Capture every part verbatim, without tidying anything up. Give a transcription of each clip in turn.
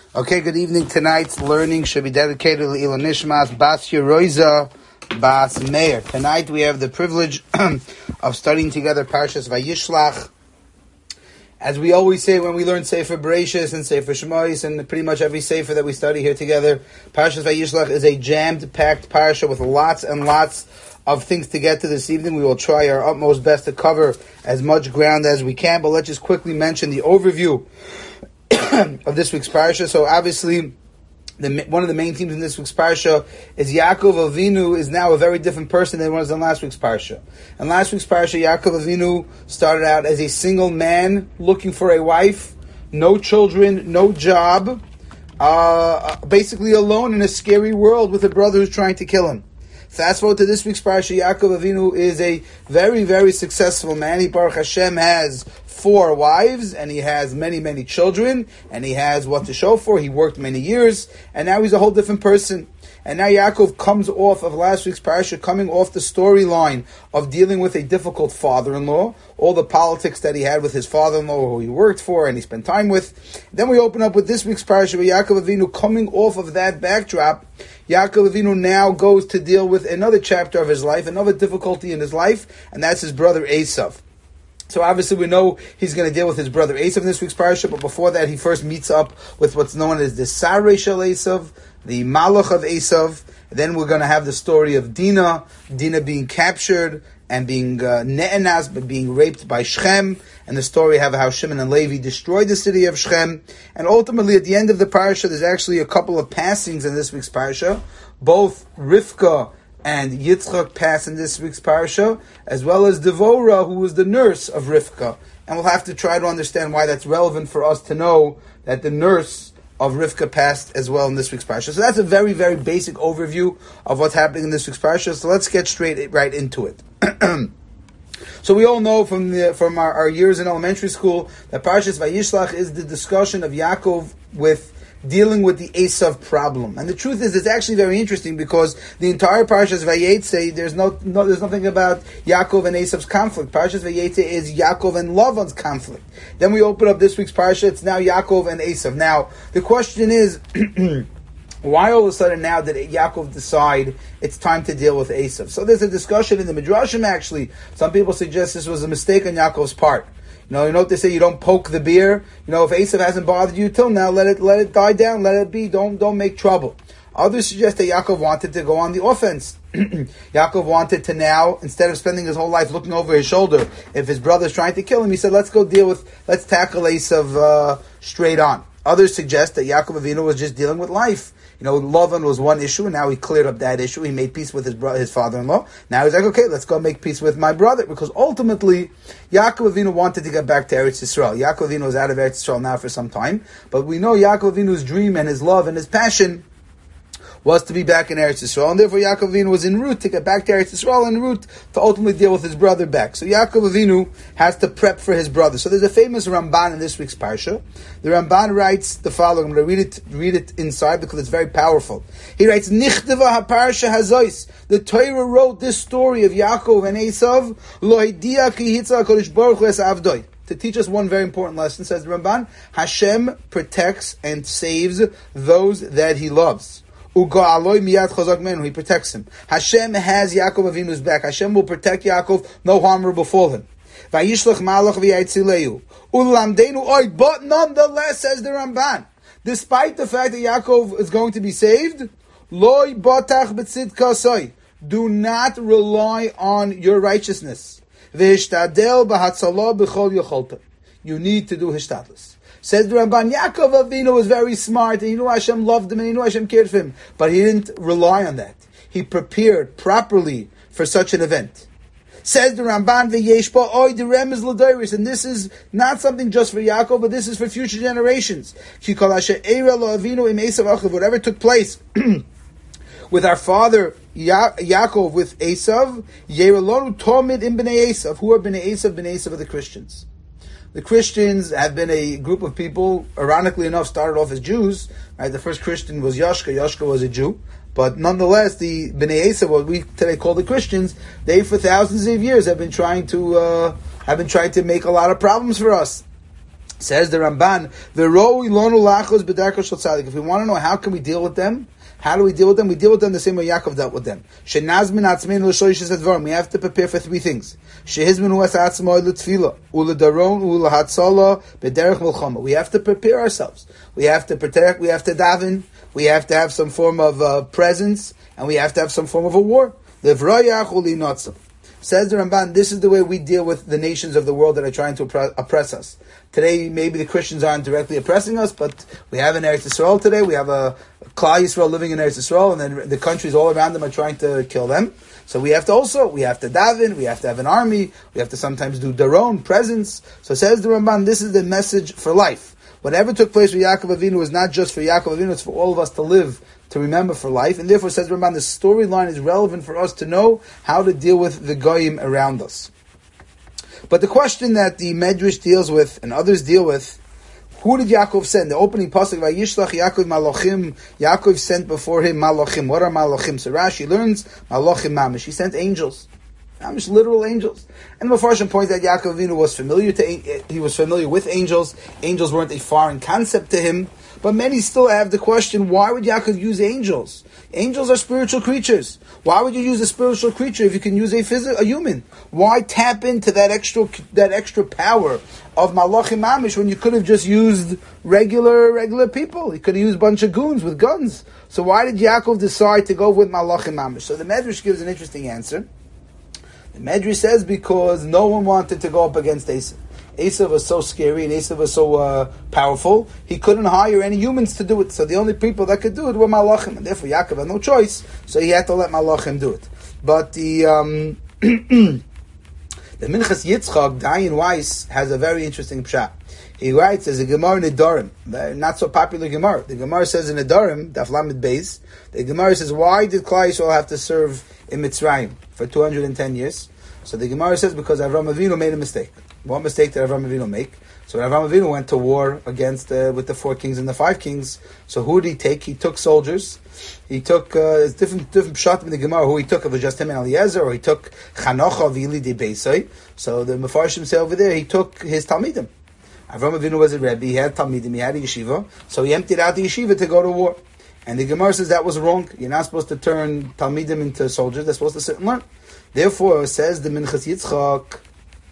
Okay, good evening. Tonight's learning should be dedicated to Ilan Nishmas Bas Yeroiza Bas Meir. Tonight we have the privilege of studying together Parshas Vayishlach. As we always say when we learn Sefer Bereshis and Sefer Shemos and pretty much every Sefer that we study here together, Parshas Vayishlach is a jammed-packed parsha with lots and lots of things to get to this evening. We will try our utmost best to cover as much ground as we can, but let's just quickly mention the overview of this week's parsha. So obviously, the, one of the main themes in this week's parsha is Yaakov Avinu is now a very different person than he was in last week's parsha. In last week's parsha, Yaakov Avinu started out as a single man looking for a wife, no children, no job, uh, basically alone in a scary world with a brother who's trying to kill him. Fast forward to this week's parsha, Yaakov Avinu is a very, very successful man. He, Baruch Hashem, has four wives, and he has many, many children, and he has what to show for. He worked many years, and now he's a whole different person. And now Yaakov comes off of last week's parsha, coming off the storyline of dealing with a difficult father-in-law, all the politics that he had with his father-in-law, who he worked for and he spent time with. Then we open up with this week's parsha, with Yaakov Avinu coming off of that backdrop. Yaakov Avinu now goes to deal with another chapter of his life, another difficulty in his life, and that's his brother Esav. So obviously we know he's going to deal with his brother Esav in this week's parsha, but before that he first meets up with what's known as the Sarei Shel Esav, the Malach of Esav. Then we're going to have the story of Dinah, Dinah being captured and being uh, ne'enas, but being raped by Shechem, and the story of how Shimon and Levi destroyed the city of Shechem. And ultimately, at the end of the parsha, there's actually a couple of passings in this week's parsha. Both Rivka and Yitzchak pass in this week's parsha, as well as Devorah, who was the nurse of Rivka. And we'll have to try to understand why that's relevant for us to know that the nurse of Rivka passed as well in this week's parsha. So that's a very, very basic overview of what's happening in this week's parsha. So let's get straight right into it. So we all know from the from our, our years in elementary school that Parshas Vayishlach is the discussion of Yaakov with dealing with the Esav problem. And the truth is, it's actually very interesting because the entire Parshas Vayetze, there's no, no there's nothing about Yaakov and Esav's conflict. Parshas Vayetze is Yaakov and Lavan's conflict. Then we open up this week's parsha, it's now Yaakov and Esav. Now, the question is, why all of a sudden now did Yaakov decide it's time to deal with Esav? So there's a discussion in the Midrashim actually. Some people suggest this was a mistake on Yaakov's part. You know, you know what they say, you don't poke the bear. You know, if Esav hasn't bothered you till now, let it let it die down, let it be, don't don't make trouble. Others suggest that Yaakov wanted to go on the offense. Yaakov wanted to now, instead of spending his whole life looking over his shoulder, if his brother's trying to kill him, he said, let's go deal with, let's tackle Esav uh, straight on. Others suggest that Yaakov Avinu was just dealing with life. You know, Lavan was one issue, and now he cleared up that issue. He made peace with his brother, his father-in-law. Now he's like, okay, let's go make peace with my brother, because ultimately, Yaakov Avinu wanted to get back to Eretz Yisrael. Yaakov Avinu was out of Eretz Yisrael now for some time, but we know Yaakov Avinu's dream and his love and his passion was to be back in Eretz Yisrael, and therefore Yaakov Avinu was en route to get back to Eretz Yisrael, en route to ultimately deal with his brother back. So Yaakov Avinu has to prep for his brother. So there's a famous Ramban in this week's parsha. The Ramban writes the following. I'm going to read it, read it inside because it's very powerful. He writes, Nichteva ha-parsha hazois. The Torah wrote this story of Yaakov and Esav, lo hidia ki hitza HaKadosh Baruch Hu es avdoi. To teach us one very important lesson, says the Ramban, Hashem protects and saves those that He loves. He protects him. Hashem has Yaakov Avinu's back. Hashem will protect Yaakov. No harm will befall him. But nonetheless, says the Ramban, despite the fact that Yaakov is going to be saved, do not rely on your righteousness. You need to do hishtadlus. Says the Ramban, Yaakov Avinu was very smart, and he knew Hashem loved him, and he knew Hashem cared for him. But he didn't rely on that. He prepared properly for such an event. Says the Ramban, V'yeshpa oy deremez l'doros, and this is not something just for Yaakov, but this is for future generations. Whatever took place with our father Ya- Yaakov with Esav, Yeralonu Tomid in Bnei Esav. Who are Bnei Esav? Bnei Esav are the Christians. The Christians have been a group of people, ironically enough, started off as Jews. Right? The first Christian was Yashka. Yashka was a Jew. But nonetheless, the Bnei Esav, what we today call the Christians, they for thousands of years have been trying to uh, have been trying to make a lot of problems for us. Says the Ramban, "V'ro ilonu lachos b'darko shel tzadik." If we want to know how can we deal with them, how do we deal with them? We deal with them the same way Yaakov dealt with them. Shenazmin atzmeinu l'shoishes advarim. We have to prepare for three things. Shehizminu es atzmoi l'tfila u'ledaron u'lehatzala b'derech milchama. We have to prepare ourselves. We have to protect. We have to daven. We have to have some form of uh, presence, and we have to have some form of a war. Levrayach u'linotza. Says the Ramban, this is the way we deal with the nations of the world that are trying to oppress us. Today, maybe the Christians aren't directly oppressing us, but we have in Eretz Yisrael today, we have a Klal Yisrael living in Eretz Yisrael, and then the countries all around them are trying to kill them. So we have to also, we have to daven, we have to have an army, we have to sometimes do daron, presence. So says the Ramban, this is the message for life. Whatever took place with Yaakov Avinu is not just for Yaakov Avinu, it's for all of us to live, to remember for life. And therefore, says Ramban, the storyline is relevant for us to know how to deal with the goyim around us. But the question that the Medrash deals with, and others deal with, who did Yaakov send? The opening pasuk, Vayishlach Yaakov Malachim, Yaakov sent before him Malachim. What are Malachim? So Rashi learns, Malachim Mamish. He sent angels. Mamish, literal angels. And the Mefarshim points out Yaakov Avinu was familiar to, he was familiar with angels. Angels weren't a foreign concept to him. But many still have the question, why would Yaakov use angels? Angels are spiritual creatures. Why would you use a spiritual creature if you can use a phys- a human? Why tap into that extra that extra power of Malachim Mamish when you could have just used regular regular people? You could have used a bunch of goons with guns. So why did Yaakov decide to go with Malachim Mamish? So the Medrash gives an interesting answer. The Medrash says because no one wanted to go up against Esav. Esav was so scary and Esav was so uh, powerful, he couldn't hire any humans to do it. So the only people that could do it were Malachim, and therefore Yaakov had no choice, so he had to let Malachim do it. But the um, the Minchas Yitzchak, Dayan Weiss, has a very interesting pshat. He writes as a Gemara in Nedarim, not so popular Gemara. The Gemara says in Nedarim, Daf Lamed Beis, the Gemara says, why did Klal Yisrael have to serve in Mitzrayim for two hundred ten years? So the Gemara says because Avram Avinu made a mistake. What mistake did Avram Avinu make? So when Avram Avinu went to war against uh, with the four kings and the five kings, so who did he take? He took soldiers. He took uh, different different pshat in the Gemara. Who he took? It was just him and Eliezer, or he took Chanocha v'Ili de Beisai. So the Mefarshim say over there, he took his Talmidim. Avram Avinu was a Rebbe. He had Talmidim. He had a yeshiva. So he emptied out the yeshiva to go to war. And the Gemara says that was wrong. You're not supposed to turn Talmidim into soldiers. They're supposed to sit and learn. Therefore, says the Minchas Yitzchak,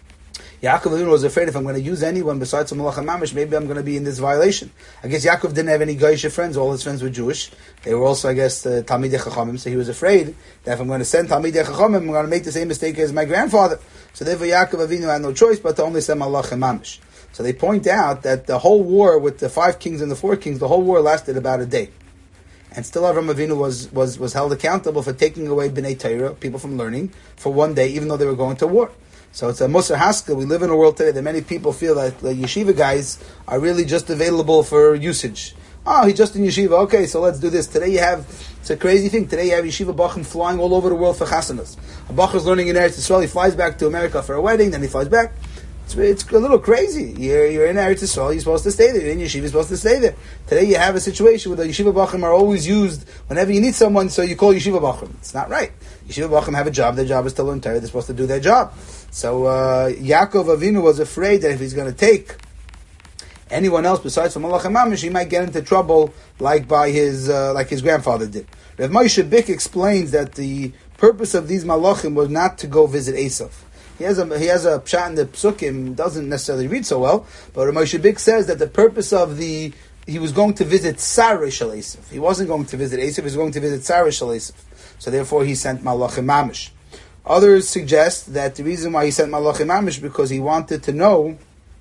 Yaakov Avinu was afraid if I'm going to use anyone besides Malachim Mamish, maybe I'm going to be in this violation. I guess Yaakov didn't have any Goyish friends. All his friends were Jewish. They were also, I guess, uh, Talmidei Chachamim. So he was afraid that if I'm going to send Talmidei Chachamim, I'm going to make the same mistake as my grandfather. So therefore, Yaakov Avinu had no choice but to only send Malachim Mamish. So they point out that the whole war with the five kings and the four kings, the whole war lasted about a day. And still Avram Avinu was, was, was held accountable for taking away Bnei Torah, people from learning, for one day, even though they were going to war. So it's a Musar Haskell. We live in a world today that many people feel that the yeshiva guys are really just available for usage. Oh, he's just in yeshiva. Okay, so let's do this. Today you have, it's a crazy thing. Today you have yeshiva bachim flying all over the world for chasanas. A bach is learning in Eretz Yisrael. He flies back to America for a wedding, then he flies back. It's, it's a little crazy. You're, you're in Eretz Yisrael, you're supposed to stay there. You're in yeshiva, you're supposed to stay there. Today you have a situation where the yeshiva bachim are always used whenever you need someone, so you call yeshiva bachim. It's not right. Yeshiva bachim have a job. Their job is to learn Torah. They're supposed to do their job. So uh, Yaakov Avinu was afraid that if he's going to take anyone else besides from Malachim Mamish, he might get into trouble like by his uh, like his grandfather did. Rav Moshe Bick explains that the purpose of these Malachim was not to go visit Esav. He has a he has a pshat in the Psukim, doesn't necessarily read so well, but Rav Moshe Bick says that the purpose of the he was going to visit Sarah Shel Esav. He wasn't going to visit Esav, he was going to visit Sarah Shel Esav. So therefore he sent Malachim Mamish. Others suggest that the reason why he sent Malachim Mamish because he wanted to know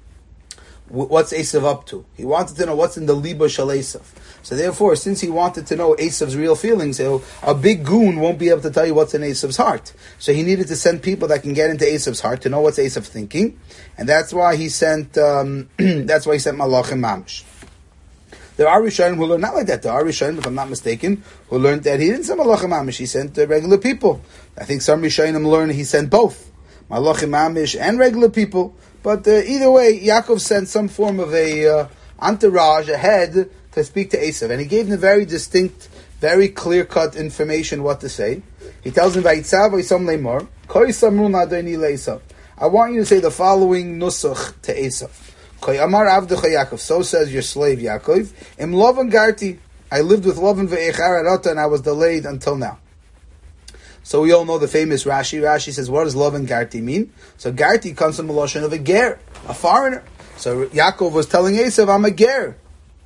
what's Esav up to. He wanted to know what's in the Liba Shel Esav. So therefore, since he wanted to know Esav's real feelings, a big goon won't be able to tell you what's in Esav's heart. So he needed to send people that can get into Esav's heart to know what's Esav thinking, and that's why he sent. Um, that's why he sent Malachim Mamish. There are Rishonim who learn not like that. There are Rishonim, if I'm not mistaken, who learned that he didn't send Malachim Mamish. He sent uh, regular people. I think some Rishonim learn he sent both Malachim Mamish and regular people. But uh, either way, Yaakov sent some form of a uh, entourage ahead to speak to Esav, and he gave them very distinct, very clear-cut information what to say. He tells them, "Vayitzav v'yisam leimor, koi samrun adoni le'Esav." I want you to say the following nusach to Esav. Koy Amar Avdecha Yaakov. So says your slave Yaakov. Im Lovan Garti. I lived with Lovan ve'echar arata, and I was delayed until now. So we all know the famous Rashi. Rashi says, what does Lovan Garti mean? So Garti comes from the Lashon of a ger, a foreigner. So Yaakov was telling Esav, I'm a ger.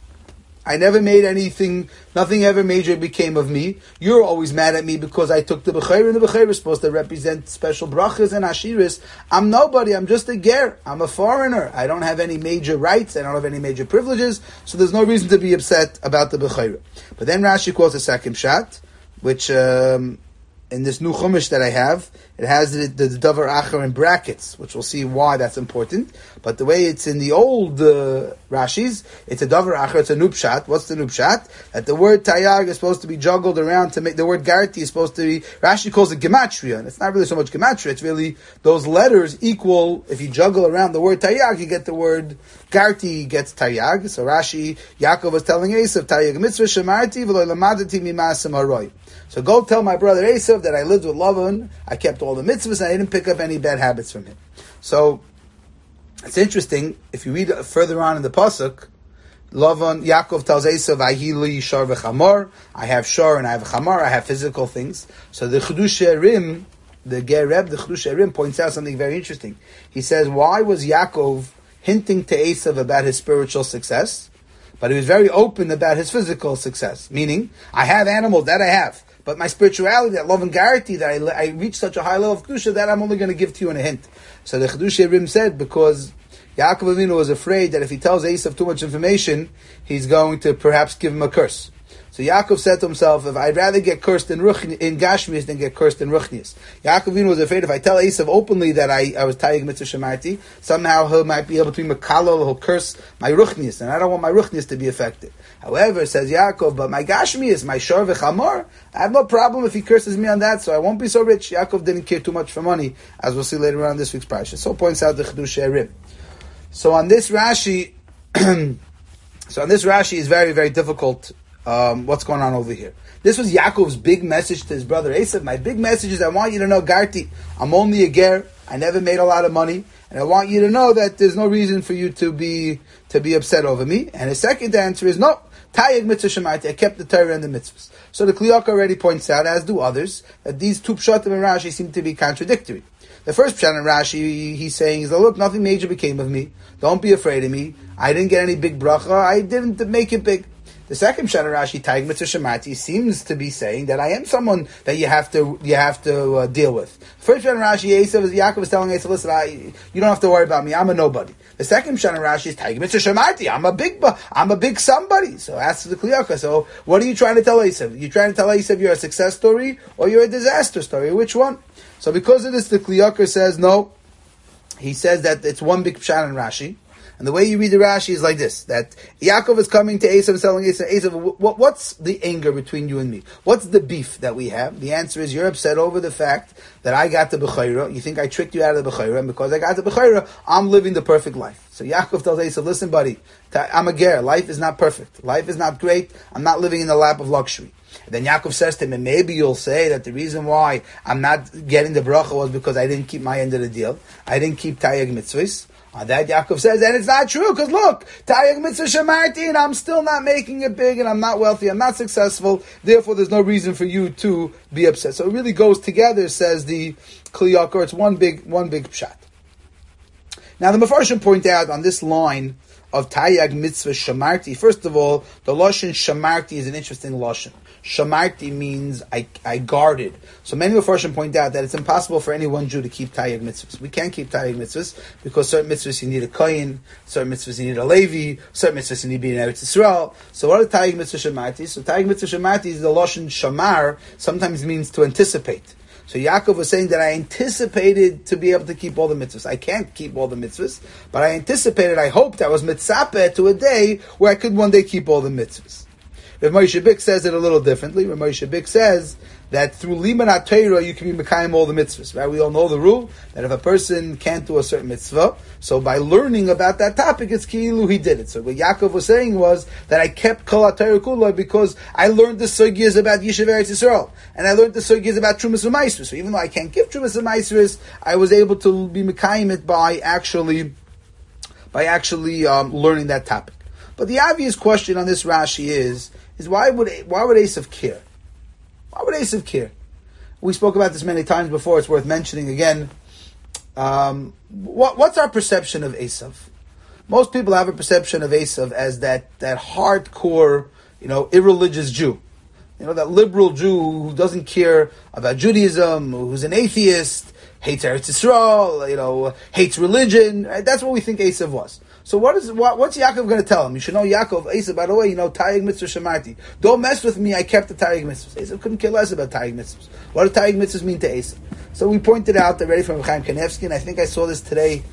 I never made anything, nothing ever major became of me. You're always mad at me because I took the Bechayr, and the Bechayr is supposed to represent special brachas and ashiris. I'm nobody, I'm just a ger. I'm a foreigner. I don't have any major rights, I don't have any major privileges, so there's no reason to be upset about the Bechayr. But then Rashi quotes a second shot, which um, in this new Chumash that I have, it has the, the, the Davar Acher in brackets, which we'll see why that's important. But the way it's in the old uh, Rashis, it's a Davar Acher, it's a Nupshat. What's the Nupshat? That the word Tayag is supposed to be juggled around to make, the word Garti is supposed to be, Rashi calls it Gematria, and it's not really so much Gematria, it's really those letters equal, if you juggle around the word Tayag, you get the word Garti gets Tayag. So Rashi, Yaakov was telling Esav, Tayag mitzvah shemarti v'lo lamadati mimasam haroi. So go tell my brother Esav that I lived with Lavan, I kept all the mitzvahs, and I didn't pick up any bad habits from him. So, it's interesting, if you read further on in the Pasuk, Lavan, Yaakov tells Esav, Ahili shar v'chamor, I have shar and I have chamor, I have physical things. So the Chedush Erim, the Gereb, the Chedush Erim points out something very interesting. He says, why was Yaakov hinting to Esav about his spiritual success? But he was very open about his physical success. Meaning, I have animals, that I have. But my spirituality, that love and guarantee, that I, I reach such a high level of Kedusha, that I'm only going to give to you in a hint. So the Chedush Rim said, because Yaakov Avinu was afraid that if he tells Esav too much information, he's going to perhaps give him a curse. So Yaakov said to himself, if I'd rather get cursed in Ruchni, in Gashmias than get cursed in Ruchnias. Yaakov Avinu was afraid if I tell Esav openly that I, I was Tayig Mitzvah Shemarti, somehow he might be able to be Mekalol, he'll curse my Ruchnias, and I don't want my Ruchnias to be affected. However, says Yaakov, but my Gashmias, my Shor v'Chamor, I have no problem if he curses me on that, so I won't be so rich. Yaakov didn't care too much for money, as we'll see later on in this week's parasha. So points out the Chedush Erim. So on this Rashi, so on this Rashi is very, very difficult. Um, what's going on over here? This was Yaakov's big message to his brother Esav. My big message is I want you to know, Garti, I'm only a ger. I never made a lot of money, and I want you to know that there's no reason for you to be to be upset over me. And his second answer is no. Tayeg mitzvah shemarti. I kept the Torah and the mitzvahs. So the Kliyaka already points out, as do others, that these two pshatim in Rashi seem to be contradictory. The first pshat in Rashi, he's saying is, look, nothing major became of me. Don't be afraid of me. I didn't get any big bracha. I didn't make it big. The second pshat in Rashi, Tayeg mitzvah shemarti, seems to be saying that I am someone that you have to you have to uh, deal with. The first pshat in Rashi, Esav, Yaakov is telling Esav, listen, I, you don't have to worry about me. I'm a nobody. The second pshat in Rashi is Tayeg mitzvah shemarti. I'm a big, I'm a big somebody. So ask the Kliyaka. So what are you trying to tell Esav? You trying to tell Esav you're a success story or you're a disaster story? Which one? So because of this, the Kliyaka says no. He says that it's one big pshat in Rashi. And the way you read the Rashi is like this, that Yaakov is coming to Esav, telling Esav, Esav, what, what's the anger between you and me? What's the beef that we have? The answer is you're upset over the fact that I got the Bechayra. You think I tricked you out of the Bechayra, and because I got the Bechayra, I'm living the perfect life. So Yaakov tells Esav, listen buddy, I'm a ger. Life is not perfect. Life is not great. I'm not living in the lap of luxury. And then Yaakov says to him, and maybe you'll say that the reason why I'm not getting the bracha was because I didn't keep my end of the deal. I didn't keep Tayeg mitzvahs. On that, Yaakov says, and it's not true, because look, Tayeg mitzvah shemarti, and I'm still not making it big, and I'm not wealthy, I'm not successful, therefore there's no reason for you to be upset. So it really goes together, says the Kliyaka, it's one big, one big pshat. Now the Mefarshim point out on this line of Tayeg mitzvah shemarti, first of all, the Lashon shemarti is an interesting Lashon. Shamarti means I, I guarded. So many Mefarshim point out that it's impossible for any one Jew to keep Tayeg mitzvahs. We can't keep Tayeg mitzvahs because certain mitzvahs you need a Kohen, certain mitzvahs you need a Levi, certain mitzvahs you need to be in Eretz Yisrael. So what are Tayeg mitzvah Shamarti? So Tayeg mitzvah Shamarti is the Lashon Shamar, sometimes means to anticipate. So Yaakov was saying that I anticipated to be able to keep all the mitzvahs. I can't keep all the mitzvahs, but I anticipated, I hoped I was mitzapeh to a day where I could one day keep all the mitzvahs. Rav Moshe Bik says it a little differently. Rav Moshe Bik says that through Liman HaTorah you can be mekayim all the mitzvahs. Right? We all know the rule that if a person can't do a certain mitzvah, so by learning about that topic, it's ki'ilu he did it. So what Yaakov was saying was that I kept Kol HaTorah Kula because I learned the sugyas about Yishuv Eretz Yisrael, and I learned the sugyas about Trumas U'Maisrus. So even though I can't give Trumas U'Maisrus, I was able to be mekayim it by actually by actually um, learning that topic. But the obvious question on this Rashi is, is why would why would Esav care? Why would Esav care? We spoke about this many times before. It's worth mentioning again. Um, what, what's our perception of Esav? Most people have a perception of Esav as that, that hardcore, you know, irreligious Jew. You know, that liberal Jew who doesn't care about Judaism, who's an atheist, hates Eretz Yisrael, you know, hates religion. Right? That's what we think Esav was. So what is what, what's Yaakov going to tell him? You should know Yaakov, Esav, by the way, you know, Taryag Mitzvah Shemarti. Don't mess with me, I kept the Taryag Mitzvahs. Esav couldn't care less about Taryag Mitzvahs. What do Taryag Mitzvahs mean to Esav? So we pointed out already from Chaim Kanevsky, and I think I saw this today,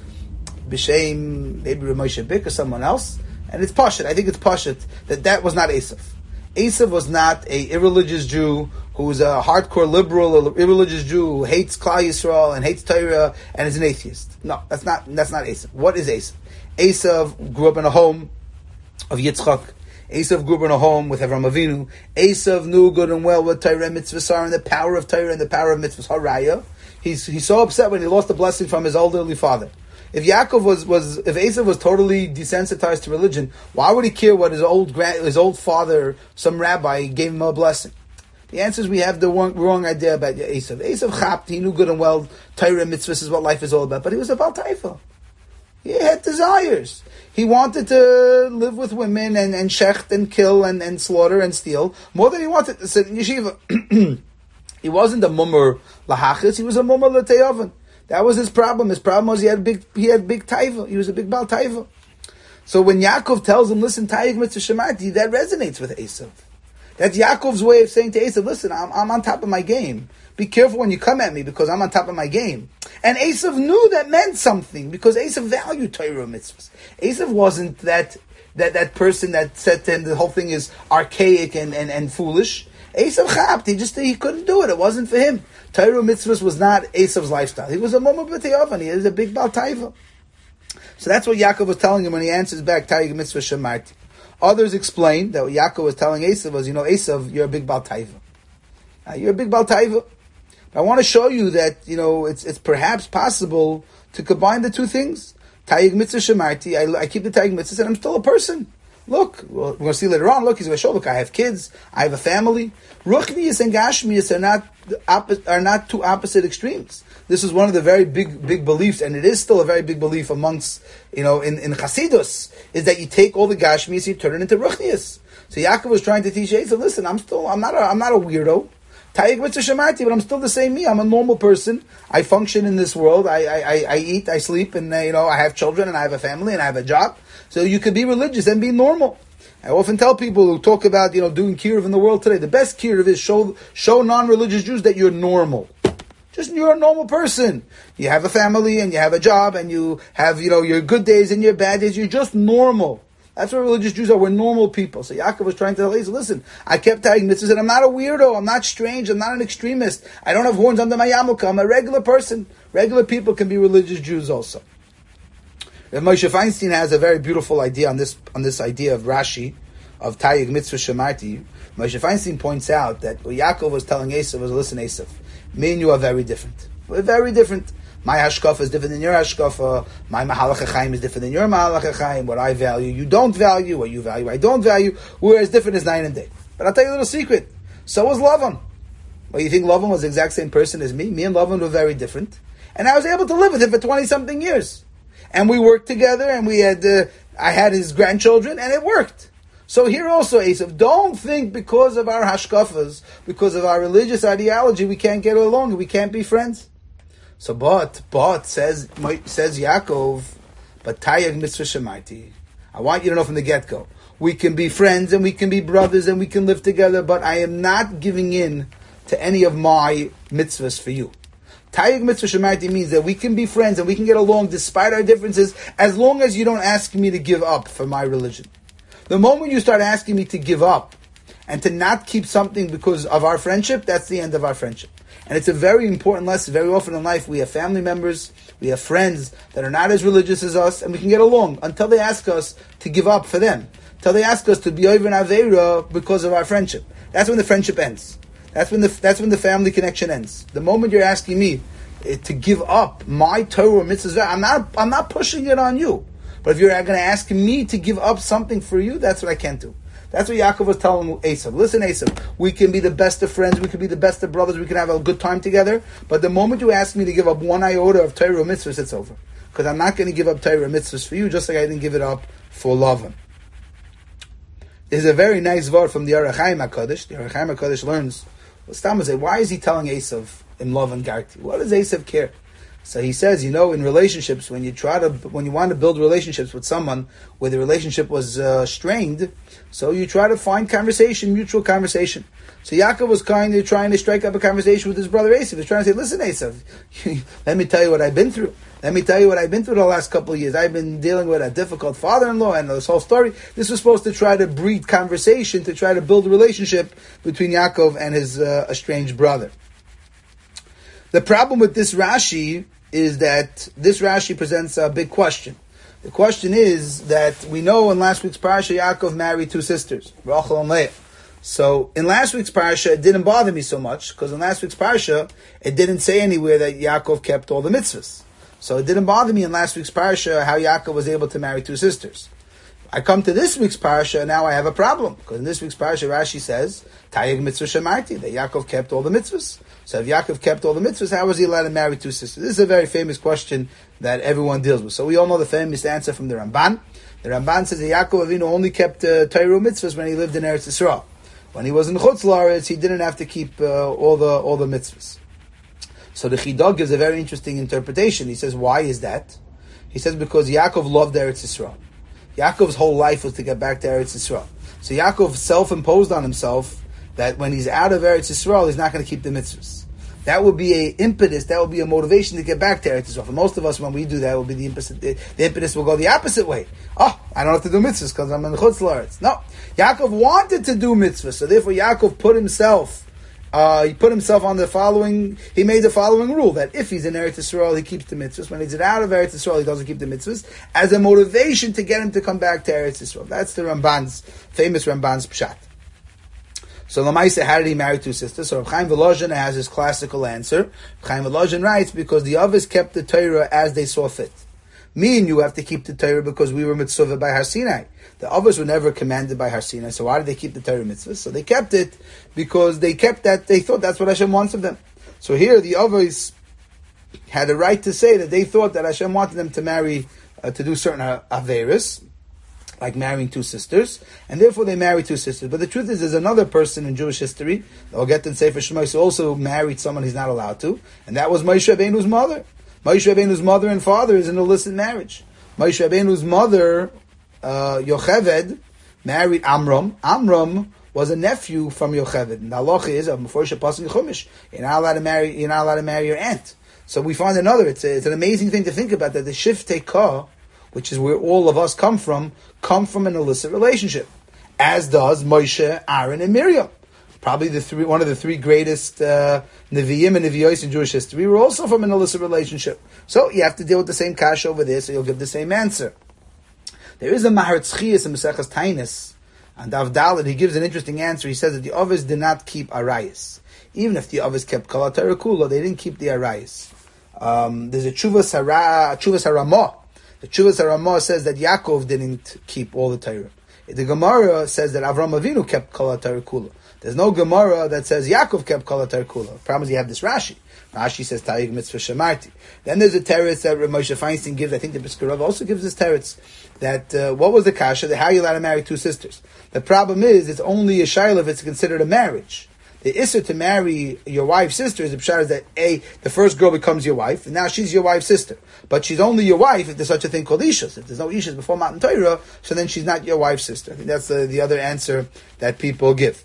B'Shem, maybe Ramosha Bik or someone else, and it's Pashut. I think it's Pashut that that was not Esav. Esav was not a irreligious Jew who was a hardcore liberal, or irreligious Jew who hates Klal Yisrael and hates Torah and is an atheist. No, that's not that's not Esav. What is Esav? Esav grew up in a home of Yitzchak. Esav grew up in a home with Avraham Avinu. Esav knew good and well what Torah and mitzvahs are and the power of Torah and the power of mitzvahs. Haraya. He's he's so upset when he lost the blessing from his elderly father. If Yaakov was, was if Esav was totally desensitized to religion, why would he care what his old grand, his old father, some rabbi, gave him a blessing? The answer is we have the wrong, wrong idea about Esav. Esav chapped, he knew good and well Torah and mitzvahs is what life is all about, but he was a Baal Taifa. He had desires. He wanted to live with women and, and shecht and kill and, and slaughter and steal more than he wanted to sit in yeshiva. He wasn't a mummer lahachis, he was a mummer l'te'oven. That was his problem. His problem was he had big he had big taiva. He was a big Baal Taiva. So when Yaakov tells him, listen, Taryag Mitzvah Shemarti, that resonates with Esav. That's Yaakov's way of saying to Esav, listen, I'm, I'm on top of my game. Be careful when you come at me because I'm on top of my game. And Esav knew that meant something because Esav valued Torah mitzvahs. Esav wasn't that that that person that said to him the whole thing is archaic and, and, and foolish. Esav chapped. He just he couldn't do it. It wasn't for him. Torah mitzvahs was not Esav's lifestyle. He was a mumma b'te'oven. He was a big Baal Taiva. So that's what Yaakov was telling him when he answers back Taryag Mitzvah Shemarti. Others explained that what Yaakov was telling Esav was, you know, Esav, you're a big Baal Taiva. Uh, you're a big Baal Taiva. I want to show you that, you know, it's it's perhaps possible to combine the two things. Taryag Mitzvah Shemarti, I, I keep the Taryag Mitzvahs and I'm still a person. Look, we're going to see later on, look, he's going to show, look, I have kids, I have a family. Ruchnius and Gashmius are not are not two opposite extremes. This is one of the very big big beliefs, and it is still a very big belief amongst, you know, in, in Chasidus, is that you take all the Gashmius, you turn it into Ruchnius. So Yaakov was trying to teach Esav, listen, I'm still, I'm not a, I'm not a weirdo. Taryag Mitzvah Shemarti, but I'm still the same me. I'm a normal person. I function in this world. I, I, I eat, I sleep, and uh, you know, I have children, and I have a family, and I have a job. So you could be religious and be normal. I often tell people who talk about, you know, doing kiruv in the world today, the best kiruv is show show non-religious Jews that you're normal. Just you're a normal person. You have a family and you have a job and you have, you know, your good days and your bad days. You're just normal. That's what religious Jews are. We're normal people. So Yaakov was trying to tell Esav, listen, I kept Taryag mitzvahs and I'm not a weirdo. I'm not strange. I'm not an extremist. I don't have horns under my yarmulke. I'm a regular person. Regular people can be religious Jews also. Rav Moshe Feinstein has a very beautiful idea on this on this idea of Rashi, of Taryag Mitzvah Shemarti. Moshe Feinstein points out that what Yaakov was telling Esav was, listen, Esav, me and you are very different. We're very different. My hashkafa is different than your hashkafa. My mahalach hachaim is different than your mahalach hachaim. What I value, you don't value. What you value, I don't value. We're as different as night and day. But I'll tell you a little secret. So was Lavan. Well, you think Lavan was the exact same person as me? Me and Lavan were very different. And I was able to live with him for twenty-something years. And we worked together, and we had, uh, I had his grandchildren, and it worked. So here also, Esav, don't think because of our hashkafas, because of our religious ideology, we can't get along, we can't be friends. So, but, but, says, says Yaakov, but Taryag Mitzvah Shemarti, I want you to know from the get-go, we can be friends, and we can be brothers, and we can live together, but I am not giving in to any of my mitzvahs for you. Taryag Mitzvah Shemarti means that we can be friends and we can get along despite our differences as long as you don't ask me to give up for my religion. The moment you start asking me to give up and to not keep something because of our friendship, that's the end of our friendship. And it's a very important lesson. Very often in life we have family members, we have friends that are not as religious as us, and we can get along until they ask us to give up for them. Until they ask us to be over in Aveira because of our friendship. That's when the friendship ends. That's when the that's when the family connection ends. The moment you're asking me uh, to give up my Torah or mitzvah, I'm not I'm not pushing it on you, but But if you're going to ask me to give up something for you, that's what I can't do. That's what Yaakov was telling Esav. Listen, Esav, we can be the best of friends, we can be the best of brothers, we can have a good time together, but the moment you ask me to give up one iota of Torah mitzvahs, it's over. Because I'm not going to give up Torah mitzvahs for you, just like I didn't give it up for Lavan. There's a very nice word from the Orach Chaim HaKadosh. The Orach Chaim HaKadosh learns, well, say, why is he telling Esav in Lavan Garti? What does Esav care? So he says, you know, in relationships, when you try to, when you want to build relationships with someone where the relationship was uh, strained, so you try to find conversation, mutual conversation. So Yaakov was kind of trying to strike up a conversation with his brother Esav. He was trying to say, listen, Esav, let me tell you what I've been through. Let me tell you what I've been through the last couple of years. I've been dealing with a difficult father-in-law and this whole story. This was supposed to try to breed conversation, to try to build a relationship between Yaakov and his uh, estranged brother. The problem with this Rashi is that this Rashi presents a big question. The question is that we know in last week's parasha, Yaakov married two sisters, Rachel and Leah. So in last week's parasha, it didn't bother me so much, because in last week's parasha, it didn't say anywhere that Yaakov kept all the mitzvahs. So it didn't bother me in last week's parasha how Yaakov was able to marry two sisters. I come to this week's parasha, now I have a problem, because in this week's parasha, Rashi says, Tayeg mitzvah shemarti, that Yaakov kept all the mitzvahs. So if Yaakov kept all the mitzvahs, how was he allowed to marry two sisters? This is a very famous question that everyone deals with. So we all know the famous answer from the Ramban. The Ramban says that Yaakov Avinu only kept uh, Torah mitzvahs when he lived in Eretz Yisrael. When he was in Chutz La'aretz, he didn't have to keep uh, all the all the mitzvahs. So the Chidah gives a very interesting interpretation. He says, why is that? He says because Yaakov loved Eretz Yisrael. Yaakov's whole life was to get back to Eretz Yisrael. So Yaakov self-imposed on himself that when he's out of Eretz Yisrael, he's not going to keep the mitzvahs. That would be a impetus, that would be a motivation to get back to Eretz Yisrael. For most of us, when we do that, it will be the impetus, the, the impetus will go the opposite way. Oh, I don't have to do mitzvahs because I'm in the Chutz La'aretz. No, Yaakov wanted to do mitzvahs, so therefore Yaakov put himself Uh, he put himself on the following, he made the following rule, that if he's in Eretz Yisrael, he keeps the mitzvahs. When he's out of Eretz Yisrael, he doesn't keep the mitzvahs, as a motivation to get him to come back to Eretz Yisrael. That's the Ramban's, famous Ramban's Pshat. So Lamaisa, how did he marry two sisters? So Reb Chaim Volozhin has his classical answer. Reb Chaim Volozhin writes, because the others kept the Torah as they saw fit. Me and you have to keep the Torah because we were mitzvah by Har Sinai. The others were never commanded by Har Sinai. So why did they keep the Torah mitzvah? So they kept it because they kept that, they thought that's what Hashem wants of them. So here the others had a right to say that they thought that Hashem wanted them to marry, uh, to do certain averis, like marrying two sisters, and therefore they married two sisters. But the truth is, there's another person in Jewish history, I'll get to Sefer Shmos, who also married someone he's not allowed to, and that was Moshe Rabbeinu's mother. Moshe Rabbeinu's mother and father is an illicit marriage. Moshe Rabbeinu's mother, uh, Yocheved, married Amram. Amram was a nephew from Yocheved. And the halacha is, before Shabbos and Chumash, you're not allowed to marry, you're not allowed to marry your aunt. So we find another, it's, a, it's an amazing thing to think about, that the Shiftei Ka, which is where all of us come from, come from an illicit relationship. As does Moshe, Aaron, and Miriam. Probably the three, one of the three greatest uh, Nevi'im and Nevi'os in Jewish history were also from an illicit relationship. So you have to deal with the same kasha over there, so you'll give the same answer. There is a Mahar Tzchias in Maseches Tainis, and Daf Dalet, he gives an interesting answer. He says that the Ovis did not keep Arayis. Even if the Ovis kept Kol HaTorah Kula, they didn't keep the Arayis. Um, there's a Chuvas Haramah. The Chuvas Haramah says that Yaakov didn't keep all the Torah. The Gemara says that Avram Avinu kept Kol HaTorah Kula. There's no Gemara that says Yaakov kept Kol HaTorah Kula. The problem is you have this Rashi. Rashi says Tayig Mitzvah Shemarti. Then there's a teretz that Moshe Feinstein gives. I think the Brisker Rav also gives this teretz. That uh, what was the kasha? That how are you allowed to marry two sisters? The problem is it's only a shayla if it's considered a marriage. The issur to marry your wife's sister is the pshat is that a the first girl becomes your wife and now she's your wife's sister, but she's only your wife if there's such a thing called ishus. If there's no ishus before Matan Torah, so then she's not your wife's sister. I think that's the, the other answer that people give.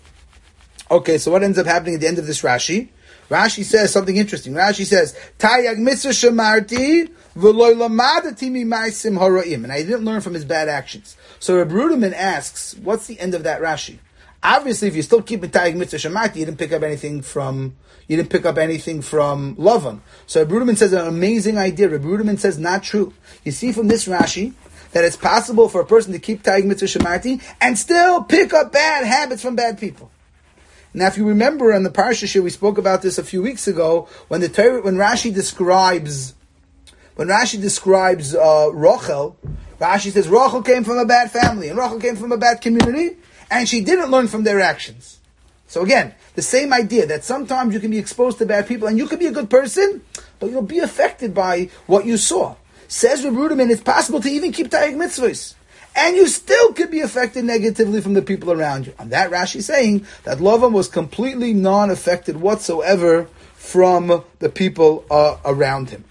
Okay, so what ends up happening at the end of this Rashi? Rashi says something interesting. Rashi says, Tayag mitzvah shemarti v'loy lamadati mimaisim haraim. And I didn't learn from his bad actions. So Reb Ruderman asks, what's the end of that Rashi? Obviously, if you still keep Tayag mitzvah shemarti, you didn't pick up anything from, you didn't pick up anything from Lavan. So Reb Ruderman says an amazing idea. Reb Ruderman says not true. You see from this Rashi, that it's possible for a person to keep Tayag mitzvah shemarti and still pick up bad habits from bad people. Now, if you remember in the Parsha Shir, we spoke about this a few weeks ago, when the Torah, when Rashi describes, when Rashi describes uh, Rochel, Rashi says Rachel came from a bad family, and Rachel came from a bad community, and she didn't learn from their actions. So again, the same idea that sometimes you can be exposed to bad people, and you can be a good person, but you'll be affected by what you saw. Says Reb Ruderman, it's possible to even keep Taryag mitzvahs, and you still could be affected negatively from the people around you. And that Rashi is saying that Lavan was completely non-affected whatsoever from the people uh, around him.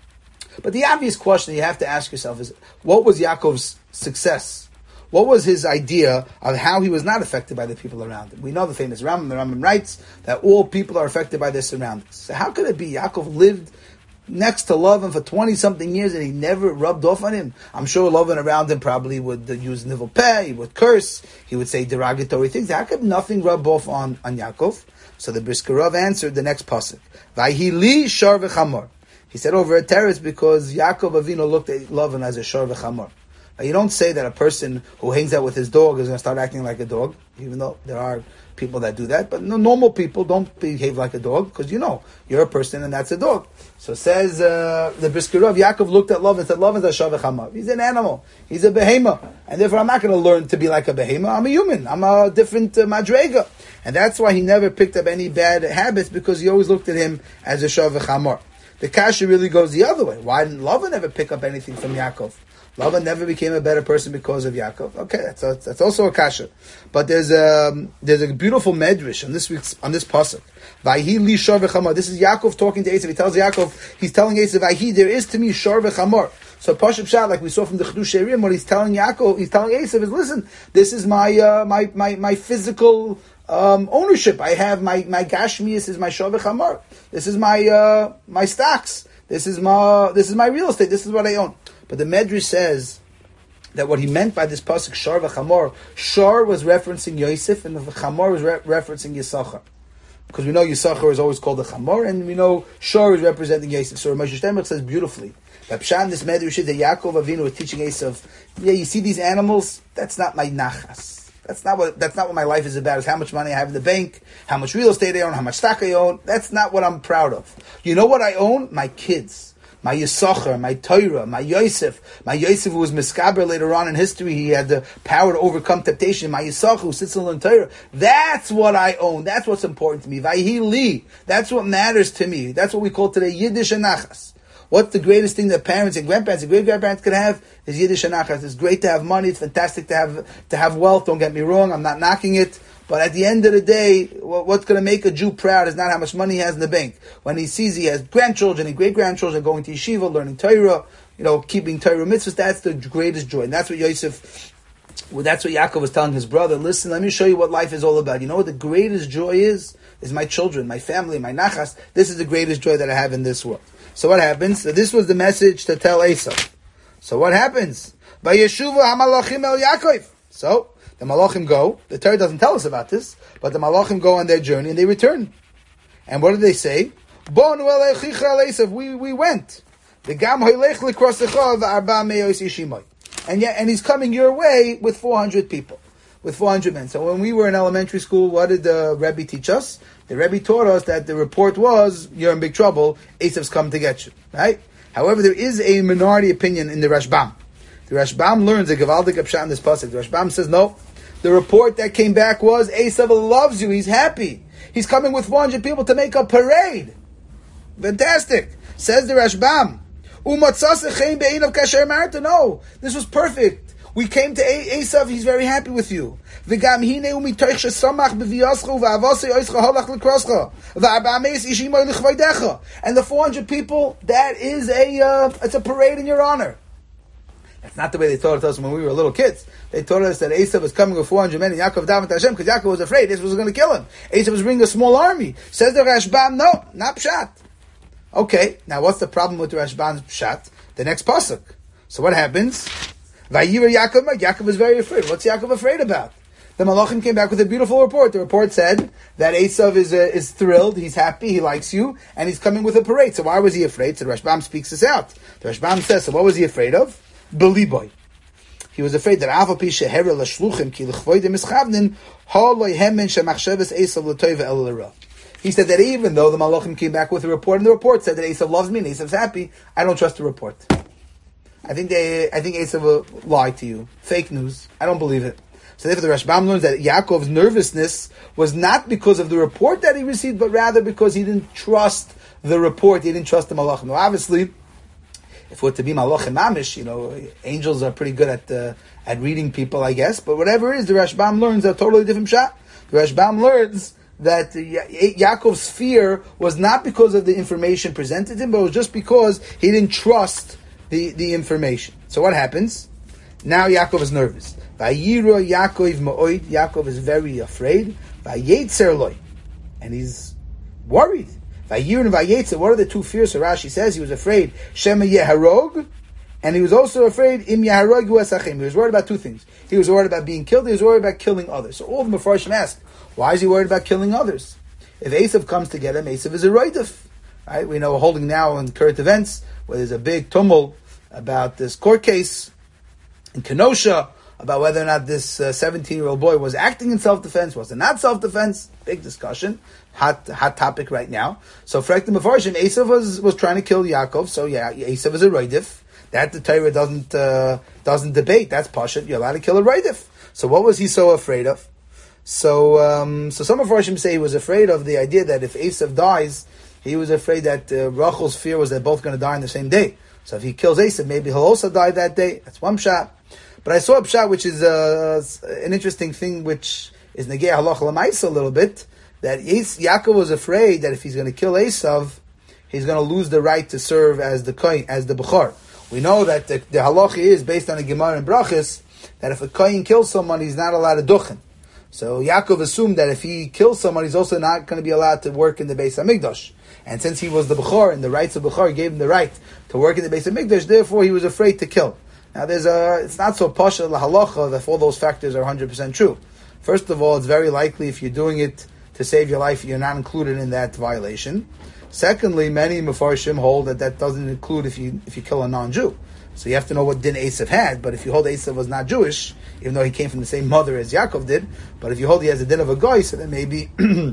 But the obvious question you have to ask yourself is, what was Yaakov's success? What was his idea of how he was not affected by the people around him? We know the famous Rambam. The Rambam writes that all people are affected by their surroundings. So how could it be Yaakov lived next to Lavan for twenty-something years and he never rubbed off on him? I'm sure Lavan around him probably would uh, use nivel peh, he would curse, he would say derogatory things. How could nothing rub off on, on Yaakov? So the Brisker Rav answered the next pasuk. Vayhi li shar v'chamor. He said over a terrace because Yaakov Avinu looked at Lavan as a shar v'chamor. Now, you don't say that a person who hangs out with his dog is going to start acting like a dog, even though there are people that do that. But no, normal people don't behave like a dog because you know you're a person and that's a dog. So says uh, the Brisker Rav, Yaakov looked at Lavan and said, Lavan's a shar v'chamor. He's an animal. He's a behemoth. And therefore I'm not going to learn to be like a behemoth. I'm a human. I'm a different uh, madrega. And that's why he never picked up any bad habits, because he always looked at him as a shar v'chamor. The kasha really goes the other way. Why didn't Lavan ever pick up anything from Yaakov? Lavan never became a better person because of Yaakov. Okay, that's a, that's also a kasha. But there's a there's a beautiful medrash on this week's on this pasuk. Vayhi li shar v'chamor. This is Yaakov talking to Esav. He tells Yaakov, he's telling Esav, Vayhi, there is to me shar v'chamor. So Pashup Shah, like we saw from the Chedush Sherim, what he's telling Yaakov, he's telling Esav is, listen, this is my uh, my my my physical um, ownership. I have my my gashmius is my shar v'chamor. This is my uh, my stocks. This is my this is my real estate. This is what I own. But the Medrash says that what he meant by this pasuk shar v'chamor, shar was referencing Yosef and the v'chamor was re- referencing Yisachar. Because we know Yisachar is always called a chamor, and we know shar is representing Yosef. So Moshe Steinberg says beautifully that Pshan, this Medrash is that Yaakov Avinu was teaching Esav, yeah, you see these animals? That's not my nachas. That's not what that's not what my life is about. Is how much money I have in the bank, how much real estate I own, how much stock I own. That's not what I'm proud of. You know what I own? My kids. My Yisachar, my Torah, my Yosef, my Yosef who was miskaber later on in history, he had the power to overcome temptation, my Yisachar who sits in Torah. That's what I own, that's what's important to me. Vayhi li, that's what matters to me. That's what we call today Yiddish Anachas. What's the greatest thing that parents and grandparents and great-grandparents could have is Yiddish Anachas. It's great to have money, it's fantastic to have to have wealth, don't get me wrong, I'm not knocking it. But at the end of the day, what's going to make a Jew proud is not how much money he has in the bank. When he sees he has grandchildren and great-grandchildren going to yeshiva, learning Torah, you know, keeping Torah mitzvahs, that's the greatest joy. And that's what Yosef, well, that's what Yaakov was telling his brother. Listen, let me show you what life is all about. You know what the greatest joy is? Is my children, my family, my nachas. This is the greatest joy that I have in this world. So what happens? So this was the message to tell Esav. So what happens? Vayeshuva hamalachim el Yaakov. So the Malachim go. The Torah doesn't tell us about this, but the Malachim go on their journey and they return. And what do they say? Bonu el echicha el Esav. We we went. The gam hoylech likrosecha v'arba me'os yishimai. And yet, and he's coming your way with four hundred people, with four hundred men. So when we were in elementary school, what did the Rebbe teach us? The Rebbe taught us that the report was, you're in big trouble, Esav's come to get you, right? However, there is a minority opinion in the Rashbam. The Rashbam learns a Gavaldik Pshat in this pasuk. The Rashbam says, no, the report that came back was, Esav loves you, he's happy. He's coming with four hundred people to make a parade. Fantastic. Says the Rashbam. No, this was perfect. We came to Esav, he's very happy with you. And the four hundred people, that is a, uh, it's a parade in your honor. That's not the way they taught us when we were little kids. They taught us that Esav was coming with four hundred men and Yaakov davened to Hashem because Yaakov was afraid Esav was going to kill him. Esav was bringing a small army. Says the Rashbam, no, not Pshat. Okay, now what's the problem with the Rashbam's Pshat? The next pasuk. So what happens? Vayira Yaakov, Yaakov is very afraid. What's Yaakov afraid about? The Malachim came back with a beautiful report. The report said that Esav is uh, is thrilled, he's happy, he likes you, and he's coming with a parade. So why was he afraid? So the Rashbam speaks this out. The Rashbam says, so what was he afraid of? Beliboy. He was afraid that Ava Pisha Hera Lashluchim Ki Lechvoidim Ischavnin Haloi Hemen Shemachshavas Esav L'Toiva El L'Ra. He said that even though the Malachim came back with a report, and the report said that Esav loves me and Esav's happy, I don't trust the report. I think they, I think Esav will lie to you. Fake news. I don't believe it. So therefore the Rashbam learns that Yaakov's nervousness was not because of the report that he received, but rather because he didn't trust the report, he didn't trust the Malachim. Now obviously, if we're to be Malachim Mamish, you know, angels are pretty good at uh, at reading people, I guess, but whatever it is, the Rashbam learns a totally different shot. The Rashbam learns that uh, Yaakov's fear was not because of the information presented to him, but it was just because he didn't trust the, the information. So what happens? Now Yaakov is nervous. Vayira Yaakov ma'oid. Yaakov is very afraid. Vayetzer loy, and he's worried. Vayir and Vayetzer. What are the two fears? So Rashi says he was afraid Shema Yeharog, and he was also afraid Im Yeharog Uasachim. He was worried about two things. He was worried about being killed. He was worried about killing others. So all the Mefarshim ask, why is he worried about killing others? If Esav comes to get him, Esav is a roidif. Right? We know we're holding now in current events where there's a big tumult about this court case in Kenosha, about whether or not this seventeen-year-old boy was acting in self-defense, was it not self-defense? Big discussion, hot hot topic right now. So, for the Mefarshim, Esav was, was trying to kill Yaakov, so yeah, Esav is a roidif. That the Torah doesn't uh, doesn't debate. That's pashut. You're allowed to kill a roidif. So, what was he so afraid of? So, um, so some Mefarshim say he was afraid of the idea that if Esav dies, he was afraid that uh, Rachel's fear was they're both going to die on the same day. So, if he kills Esav, maybe he'll also die that day. That's one shot. But I saw a pshat, which is uh, an interesting thing, which is negei halacha l'maisa a little bit, that Yaakov was afraid that if he's going to kill Esav, he's going to lose the right to serve as the kohen, as the bechor. We know that the, the halacha is based on a Gemara and Brachas that if a kohen kills someone, he's not allowed to duchen. So Yaakov assumed that if he kills someone, he's also not going to be allowed to work in the Beis Hamikdash. And since he was the bechor and the rights of bechor gave him the right to work in the Beis Hamikdash, therefore he was afraid to kill. Now, there's a, it's not so pasha lahalacha that all those factors are one hundred percent true. First of all, it's very likely if you're doing it to save your life, you're not included in that violation. Secondly, many Mefarshim hold that that doesn't include if you if you kill a non-Jew. So you have to know what din Esav had, but if you hold Esav was not Jewish, even though he came from the same mother as Yaakov did, but if you hold he has a din of a goy, so then maybe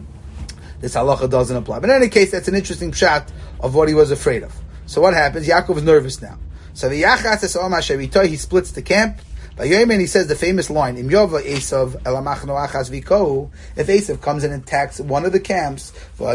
this halacha doesn't apply. But in any case, that's an interesting pshat of what he was afraid of. So what happens? Yaakov is nervous now. So the Yachatz Om Asheritoy, he splits the camp. By Yomen, he says the famous line, Im Yova Esav Elamachno Achaz Viko. If Esav comes and attacks one of the camps, the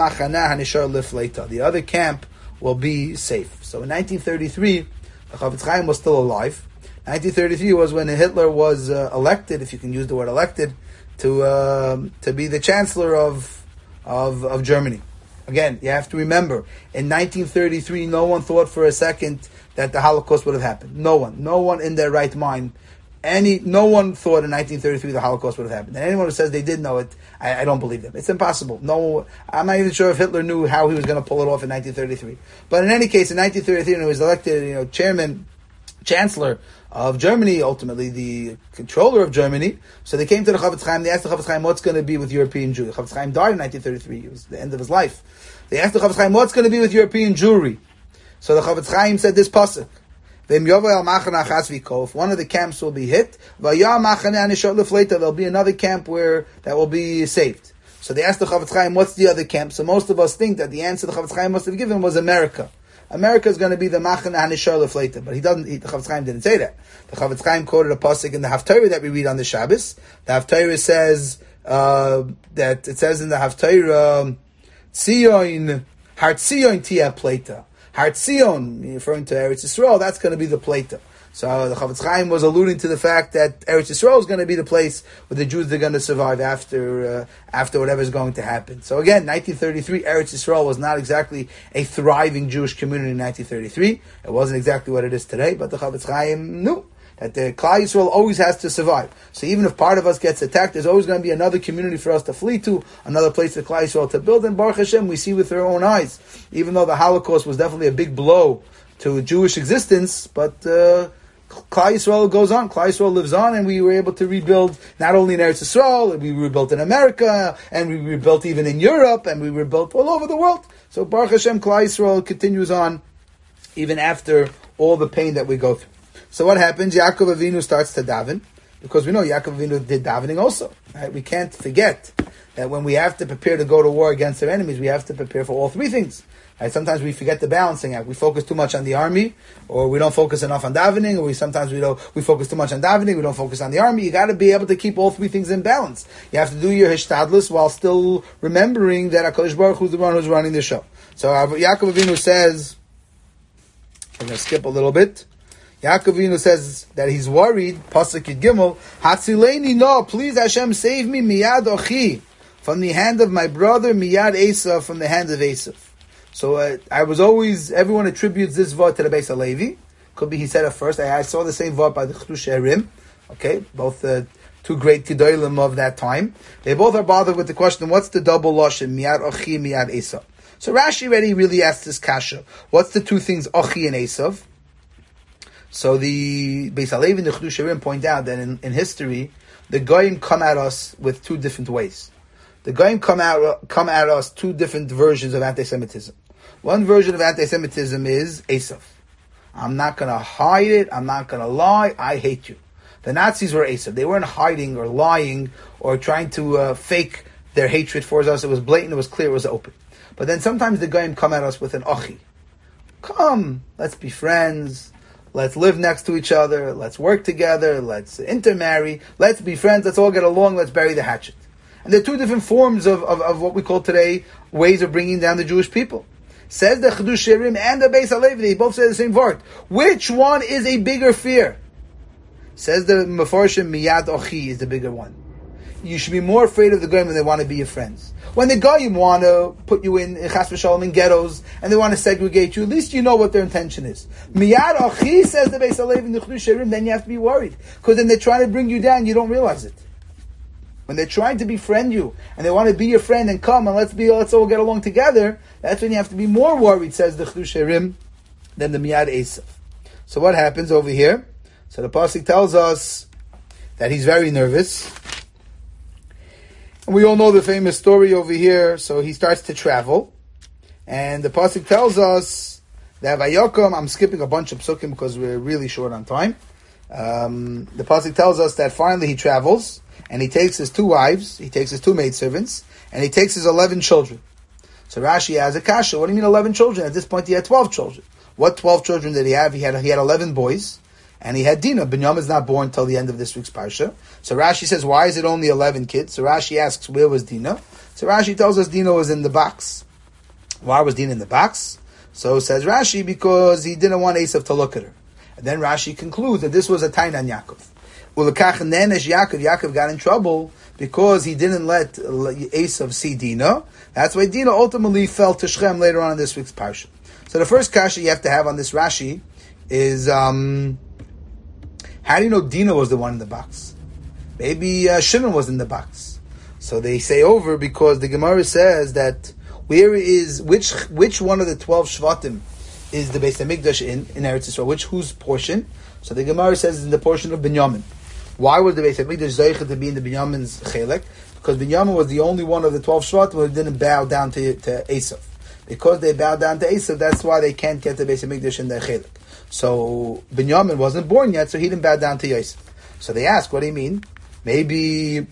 other camp will be safe. So in nineteen thirty-three, the Chafetz Chaim was still alive. nineteen thirty-three was when Hitler was uh, elected, if you can use the word elected, to uh, to be the chancellor of of of Germany. Again, you have to remember, in nineteen thirty-three, no one thought for a second that the Holocaust would have happened. No one. No one in their right mind. Any, no one thought in nineteen thirty-three the Holocaust would have happened. And anyone who says they did know it, I, I don't believe them. It's impossible. No, I'm not even sure if Hitler knew how he was going to pull it off in nineteen thirty-three. But in any case, in nineteen thirty-three, when he was elected, you know, chairman, chancellor of Germany, ultimately the controller of Germany, so they came to the Chafetz Chaim, they asked the Chafetz Chaim, what's going to be with European Jewry? The Chafetz Chaim died in nineteen thirty-three. It was the end of his life. They asked the Chafetz Chaim, what's going to be with European Jewry? So the Chafetz Chaim said this pasuk, if one of the camps will be hit, there'll be another camp where that will be saved. So they asked the Chafetz Chaim, what's the other camp? So most of us think that the answer the Chafetz Chaim must have given was America. America is going to be the Machane Hanishar Lefleita, but he doesn't. He, the Chafetz Chaim didn't say that. The Chafetz Chaim quoted a pasuk in the Haftarah that we read on the Shabbos. The Haftarah says uh, that it says in the Haftarah, Tzion Har Tzion Tia Pleita. Har Tzion, referring to Eretz Yisrael, that's going to be the Pleita. So the Chafetz Chaim was alluding to the fact that Eretz Yisrael is going to be the place where the Jews are going to survive after uh, after whatever is going to happen. So again, nineteen thirty-three, Eretz Yisrael was not exactly a thriving Jewish community in nineteen thirty-three. It wasn't exactly what it is today, but the Chafetz Chaim knew that the Klal Yisrael always has to survive. So even if part of us gets attacked, there's always going to be another community for us to flee to, another place for Klal Yisrael to build. And Baruch Hashem, we see with our own eyes, even though the Holocaust was definitely a big blow to Jewish existence, but uh, Klal Yisrael goes on, Klal Yisrael lives on, and we were able to rebuild not only in Eretz Yisrael, we rebuilt in America, and we rebuilt even in Europe, and we rebuilt all over the world. So Baruch Hashem, Klal Yisrael continues on even after all the pain that we go through. So what happens? Yaakov Avinu starts to daven, because we know Yaakov Avinu did davening also. Right? We can't forget that when we have to prepare to go to war against our enemies, we have to prepare for all three things. Right? Sometimes we forget the balancing act. We focus too much on the army, or we don't focus enough on davening, or we sometimes we don't we focus too much on davening, we don't focus on the army. You got to be able to keep all three things in balance. You have to do your hishtadlus while still remembering that HaKadosh Baruch Hu is the one who's running the show. So Yaakov Avinu says, I'm going to skip a little bit. Yaakov Avinu says that he's worried. Pasuk Yud Gimel, Hatzileini, no, please Hashem, save me miyad ochi, from the hand of my brother, miyad Esav, from the hand of Esav. So uh, I was always, everyone attributes this vod to the Beis HaLevi. Could be he said it first. I, I saw the same vod by the Chedush Erim. Okay, both uh, two great Gedolim of that time. They both are bothered with the question, what's the double lashon, miyad ochi, miyad Esav? So Rashi already really asked this kasha. What's the two things, ochi and Esav? So the Beis HaLevi and the Chedush Erim point out that in, in history, the Goyim come at us with two different ways. The Goyim come at, come at us two different versions of anti-Semitism. One version of anti-Semitism is Esav. I'm not going to hide it. I'm not going to lie. I hate you. The Nazis were Esav. They weren't hiding or lying or trying to uh, fake their hatred for us. It was blatant. It was clear. It was open. But then sometimes the Goyim come at us with an Ochi. Come, let's be friends. Let's live next to each other. Let's work together. Let's intermarry. Let's be friends. Let's all get along. Let's bury the hatchet. And there are two different forms of, of, of what we call today ways of bringing down the Jewish people. Says the Chedush Erim and the Beis HaLevi, they both say the same word. Which one is a bigger fear? Says the Mefarshim, Miyad Ochi is the bigger one. You should be more afraid of the Goyim when they want to be your friends. When the Goyim want to put you in, in Chas v'Shalom, in ghettos, and they want to segregate you, at least you know what their intention is. Miyad Ochi, says the Beis HaLevi and the Chedush Erim, then you have to be worried. Because then they're trying to bring you down, you don't realize it. When they're trying to befriend you, and they want to be your friend and come and let's be, let's all get along together, that's when you have to be more worried, says the Chedush Erim, than the Miyad Esav. So what happens over here? So the Pasuk tells us that he's very nervous. And we all know the famous story over here. So he starts to travel. And the Pasuk tells us that Vayokom, I'm skipping a bunch of psukim because we're really short on time. Um, the Pasuk tells us that finally he travels, and he takes his two wives, he takes his two maidservants, and he takes his eleven children. So Rashi has a kasha. What do you mean eleven children? At this point he had twelve children. What twelve children did he have? He had he had eleven boys, and he had Dinah. Binyamin is not born until the end of this week's parsha. So Rashi says, why is it only eleven kids? So Rashi asks, where was Dinah? So Rashi tells us Dinah was in the box. Why was Dinah in the box? So says Rashi, because he didn't want Esav to look at her. And then Rashi concludes that this was a taina on Yaakov. Ulekach nenesh Yaakov. Yaakov got in trouble because he didn't let Esav see Dinah. That's why Dinah ultimately fell to Shechem later on in this week's parsha. So the first kasha you have to have on this Rashi is, um, how do you know Dinah was the one in the box? Maybe uh, Shimon was in the box. So they say over because the Gemara says that where is, which which one of the twelve Shvatim is the Beis HaMikdash in, in Eretz Yisrael? Which, whose portion? So the Gemara says it's in the portion of Binyamin. Why was the Beis HaMikdash Zeicha to be in the Binyamin's Chelek? Because Binyamin was the only one of the twelve Shvatim who didn't bow down to, to Esav. Because they bowed down to Esav, that's why they can't get the Beis HaMikdash in their Chelek. So Binyamin wasn't born yet, so he didn't bow down to Yosef. So they ask, what do you mean? Maybe,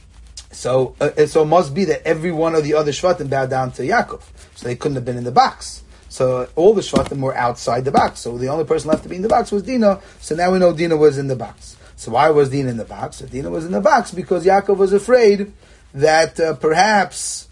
so uh, so it must be that every one of the other Shvatim bowed down to Yaakov. So they couldn't have been in the box. So all the Shvatim were outside the box. So the only person left to be in the box was Dinah. So now we know Dinah was in the box. So why was Dinah in the box? So Dinah was in the box because Yaakov was afraid that uh, perhaps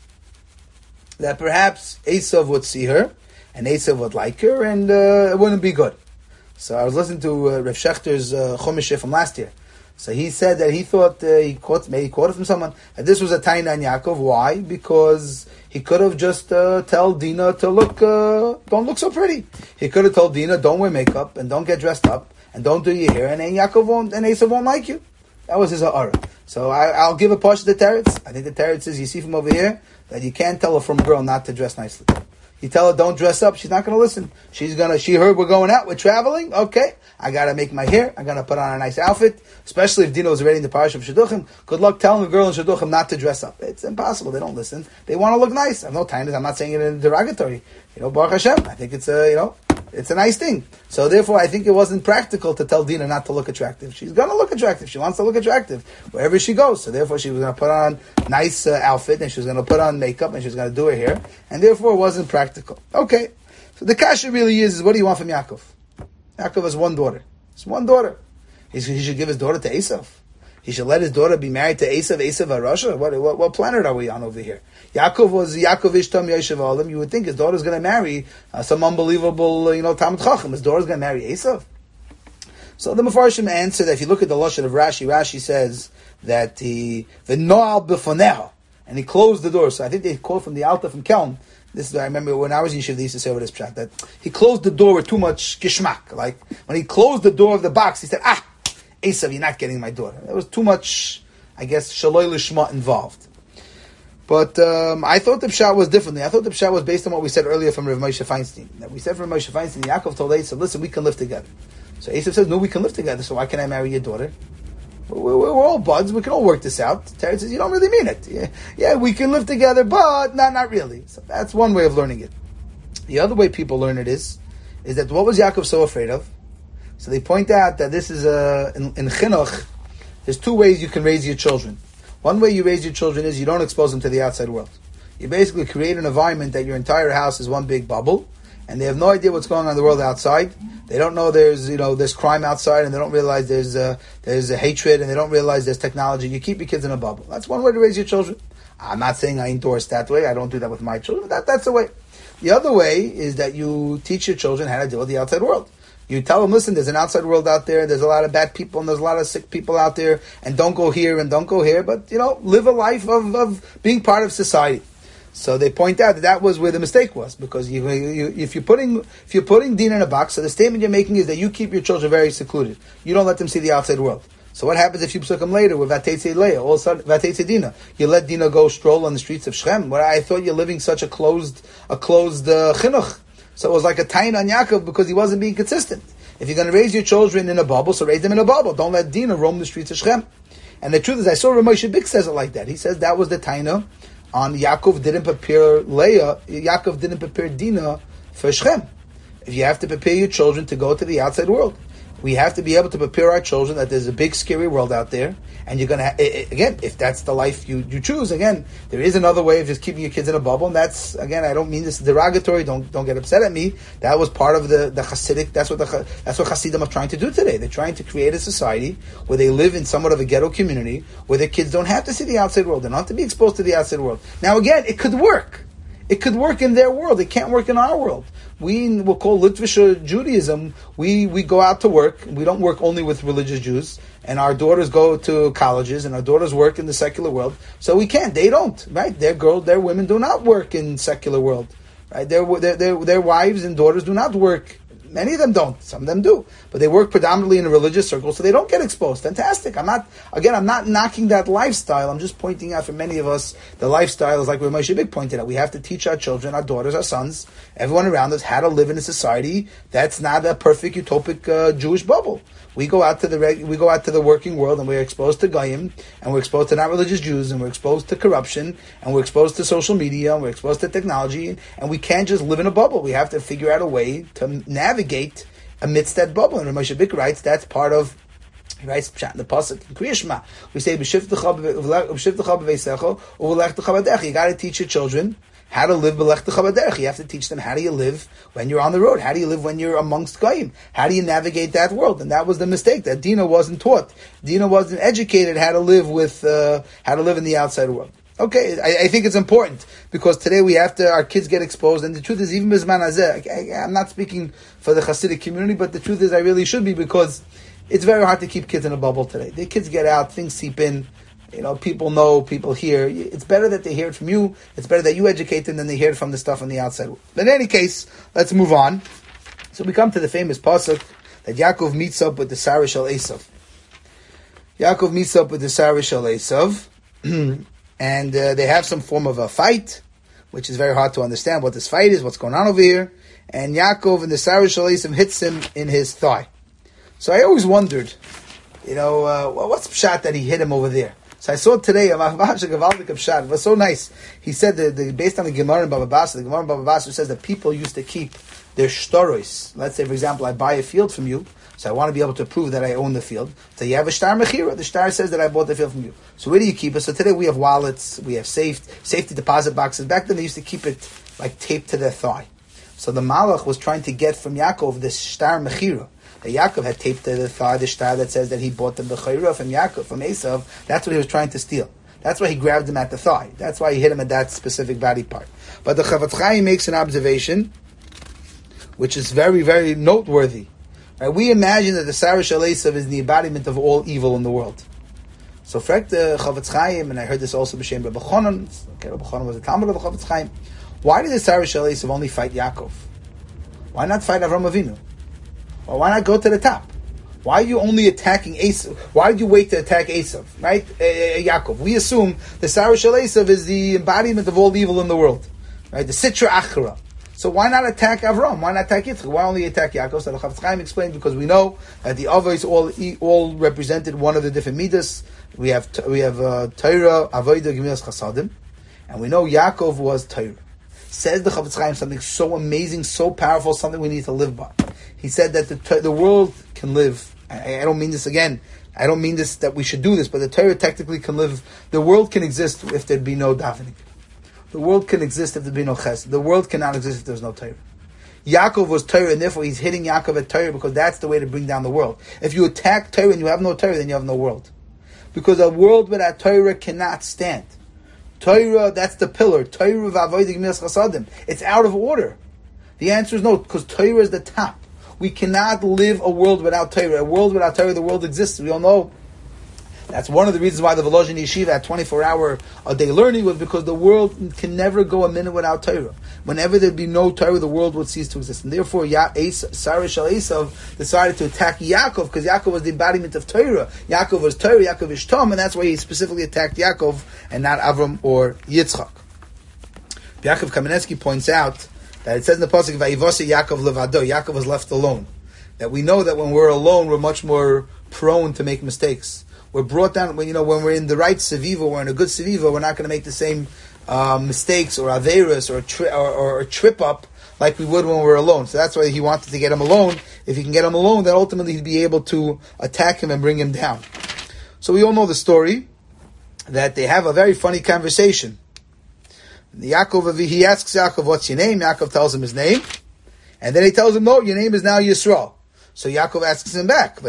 that perhaps Esav would see her, and Esav would like her, and uh, it wouldn't be good. So I was listening to uh, Rav Shechter's uh, Chumash from last year. So he said that he thought uh, he caught maybe he caught it from someone that this was a taina on Yaakov. Why? Because he could have just uh, tell Dinah to look, uh, don't look so pretty. He could have told Dinah, don't wear makeup and don't get dressed up and don't do your hair, and then Yaakov won't and Esav won't like you. That was his ha'ara. So I, I'll give a push to the teretz. I think the teretz is you see from over here that you can't tell a from girl not to dress nicely. You tell her don't dress up, she's not going to listen. She's going to, she heard we're going out, we're traveling, okay. I got to make my hair, I got to put on a nice outfit, especially if Dino is already in the parish of Shidduchim. Good luck telling a girl in Shidduchim not to dress up. It's impossible, they don't listen. They want to look nice. I have no time, I'm not saying it in derogatory. You know, Baruch Hashem, I think it's, uh, you know, It's a nice thing. So therefore, I think it wasn't practical to tell Dina not to look attractive. She's going to look attractive. She wants to look attractive wherever she goes. So therefore, she was going to put on a nice uh, outfit, and she was going to put on makeup, and she was going to do her hair. And therefore, it wasn't practical. Okay. So the kasha really is, is what do you want from Yaakov? Yaakov has one daughter. It's one daughter. He should, he should give his daughter to Esav. He should let his daughter be married to Esav, Esav HaRasha. What, what, what planet are we on over here? Yaakov was Yaakov Ishtam Yoshev Olam. You would think his daughter's going to marry uh, some unbelievable, uh, you know, Talmud Chacham. His daughter's going to marry Esav. So the Mefarshim answer that if you look at the Lashon of Rashi, Rashi says that he v'noal b'foneha, and he closed the door. So I think they quote from the Alta from Kelm. This is I remember when I was in Yeshiva, they used to say over this pshat that he closed the door with too much gishmak. Like when he closed the door of the box, he said, "Ah, Esav, you're not getting my daughter." There was too much, I guess, shaloi lishma involved. But um, I thought the pshat was differently. I thought the pshat was based on what we said earlier from Rav Moshe Feinstein. That we said from Rav Moshe Feinstein, Yaakov told Esav, "Listen, we can live together." So Esav says, "No, we can live together. So why can't I marry your daughter? We're, we're, we're all buds. We can all work this out." Terry says, "You don't really mean it. Yeah, yeah, we can live together, but not not really." So that's one way of learning it. The other way people learn it is, is that what was Yaakov so afraid of? So they point out that this is a in, in chinuch. There's two ways you can raise your children. One way you raise your children is you don't expose them to the outside world. You basically create an environment that your entire house is one big bubble, and they have no idea what's going on in the world outside. They don't know there's, you know, there's crime outside, and they don't realize there's uh, there's a hatred, and they don't realize there's technology. You keep your kids in a bubble. That's one way to raise your children. I'm not saying I endorse that way. I don't do that with my children. But that that's the way. The other way is that you teach your children how to deal with the outside world. You tell them, listen, there's an outside world out there. There's a lot of bad people, and there's a lot of sick people out there, and don't go here and don't go here. But you know, live a life of, of being part of society. So they point out that that was where the mistake was, because you, you, if you're putting if you're putting Dina in a box, so the statement you're making is that you keep your children very secluded. You don't let them see the outside world. So what happens if you put them later with Vateitze Leah, all of a sudden Vateitze Dina? You let Dina go stroll on the streets of Shechem. Well, I thought you're living such a closed a closed uh, chinuch. So it was like a tain on Yaakov because he wasn't being consistent. If you're going to raise your children in a bubble, so raise them in a bubble. Don't let Dina roam the streets of Shechem. And the truth is, I saw Rav Moshe Bik says it like that. He says that was the taina on Yaakov didn't prepare Leah, Yaakov didn't prepare Dina for Shechem. If you have to prepare your children to go to the outside world, we have to be able to prepare our children that there's a big scary world out there, and you're going to, ha- again, if that's the life you, you choose, again, there is another way of just keeping your kids in a bubble, and that's, again, I don't mean this derogatory, don't don't get upset at me, that was part of the, the Hasidic, that's what the that's what Hasidim are trying to do today. They're trying to create a society where they live in somewhat of a ghetto community, where their kids don't have to see the outside world, they don't have to be exposed to the outside world. Now again, it could work. It could work in their world, it can't work in our world. We will call Litvish Judaism, we, we go out to work, we don't work only with religious Jews, and our daughters go to colleges, and our daughters work in the secular world, so we can't, they don't, right? Their girls, their women do not work in secular world, right? Their, their, their, their wives and daughters do not work. Many of them don't. Some of them do. But they work predominantly in a religious circle, so they don't get exposed. Fantastic. I'm not, again, I'm not knocking that lifestyle. I'm just pointing out for many of us, the lifestyle is like what Moshe Bik pointed out. We have to teach our children, our daughters, our sons, everyone around us, how to live in a society that's not a perfect utopic uh, Jewish bubble. We go out to the reg- we go out to the working world, and we're exposed to Goyim, and we're exposed to not religious Jews, and we're exposed to corruption, and we're exposed to social media, and we're exposed to technology, and we can't just live in a bubble. We have to figure out a way to navigate amidst that bubble. And Rav Moshe Bik writes that's part of. He writes in the pasuk in Kriya Shema. We say b'shivtecha b'veisecha u'v'lechtecha b'derech. You got to teach your children how to live b'lechtecha b'derech. You have to teach them how do you live when you're on the road. How do you live when you're amongst goyim? How do you navigate that world? And that was the mistake that Dina wasn't taught. Dina wasn't educated how to live with uh, how to live in the outside world. Okay, I, I think it's important because today we have to, our kids get exposed, and the truth is, even Bizman Hazeh, I, I'm not speaking for the Hasidic community, but the truth is, I really should be, because it's very hard to keep kids in a bubble today. The kids get out, things seep in, you know, people know, people hear. It's better that they hear it from you. It's better that you educate them than they hear it from the stuff on the outside. But in any case, let's move on. So we come to the famous pasuk that Yaakov meets up with the Sarah Shel Esav. Yaakov meets up with the Sarah Shel Esav. And uh, they have some form of a fight, which is very hard to understand what this fight is, what's going on over here. And Yaakov and the Sarah Shel Esav hits him in his thigh. So I always wondered, you know, uh, what's pshat that he hit him over there? So I saw today a Mahavash Gavaldik Pshat. It was so nice. He said that the, based on the Gemara in Baba Basra, the Gemara in Baba Basra says that people used to keep their shtaros. Let's say, for example, I buy a field from you, so I want to be able to prove that I own the field. So you have a shtar mechira. The shtar says that I bought the field from you. So where do you keep it? So today we have wallets, we have safe, safety deposit boxes. Back then they used to keep it like taped to their thigh. So the Malach was trying to get from Yaakov this shtar mechira. That Yaakov had taped to the thigh the shtar that says that he bought the bechira from Yaakov, from Esav. That's what he was trying to steal. That's why he grabbed him at the thigh. That's why he hit him at that specific body part. But the Chavetz Chaim makes an observation, which is very, very noteworthy. Right? We imagine that the Sarah Shel Esav is the embodiment of all evil in the world. So, frek the Chavetz Chaim, and I heard this also b'shem Rabbi Chonon. Okay, Rabbi Chonon was a Talmud of the Chavetz Chaim. Why did the Sarah Shel Esav only fight Yaakov? Why not fight Avram Avinu? Or why not go to the top? Why are you only attacking Esav? Why did you wait to attack Esav? Right? Uh, Yaakov. We assume the Sarah Shel Esav is the embodiment of all evil in the world. Right? The Sitra Achra. So why not attack Avram? Why not attack Yitzchak? Why only attack Yaakov? So the Chavetz Chaim explained because we know that the Avos all all represented one of the different midas. We have we have uh, Torah, Avodah, Gemilas Chasadim, and we know Yaakov was Torah. Says the Chavetz Chaim something so amazing, so powerful, something we need to live by. He said that the the world can live. I, I don't mean this again. I don't mean this that we should do this, but the Torah technically can live. The world can exist if there'd be no davening. The world can exist if there'd be no chesed. The world cannot exist if there's no Torah. Yaakov was Torah, and therefore he's hitting Yaakov at Torah because that's the way to bring down the world. If you attack Torah and you have no Torah, then you have no world. Because a world without Torah cannot stand. Torah, that's the pillar. Torah v'avodah gemilas chasadim. It's out of order. The answer is no, because Torah is the top. We cannot live a world without Torah. A world without Torah, the world exists. We all know. That's one of the reasons why the Volozhin Yeshiva had twenty-four hour a day learning was because the world can never go a minute without Torah. Whenever there'd be no Torah, the world would cease to exist. And therefore, ya- Sarah Shel Esav decided to attack Yaakov because Yaakov was the embodiment of Torah. Yaakov was Torah, Yaakov is Tom, and that's why he specifically attacked Yaakov and not Avram or Yitzchak. Yaakov Kamenetsky points out that it says in the pasuk, "Vayivose Yaakov levado." Yaakov was left alone. That we know that when we're alone, we're much more prone to make mistakes. We're brought down when you know when we're in the right seviva, we're in a good seviva. We're not going to make the same uh, mistakes or averas or, tri- or, or, or trip up like we would when we're alone. So that's why he wanted to get him alone. If he can get him alone, then ultimately he'd be able to attack him and bring him down. So we all know the story that they have a very funny conversation. Yaakov, he asks Yaakov, "What's your name?" Yaakov tells him his name, and then he tells him, "No, your name is now Yisrael." So Yaakov asks him back,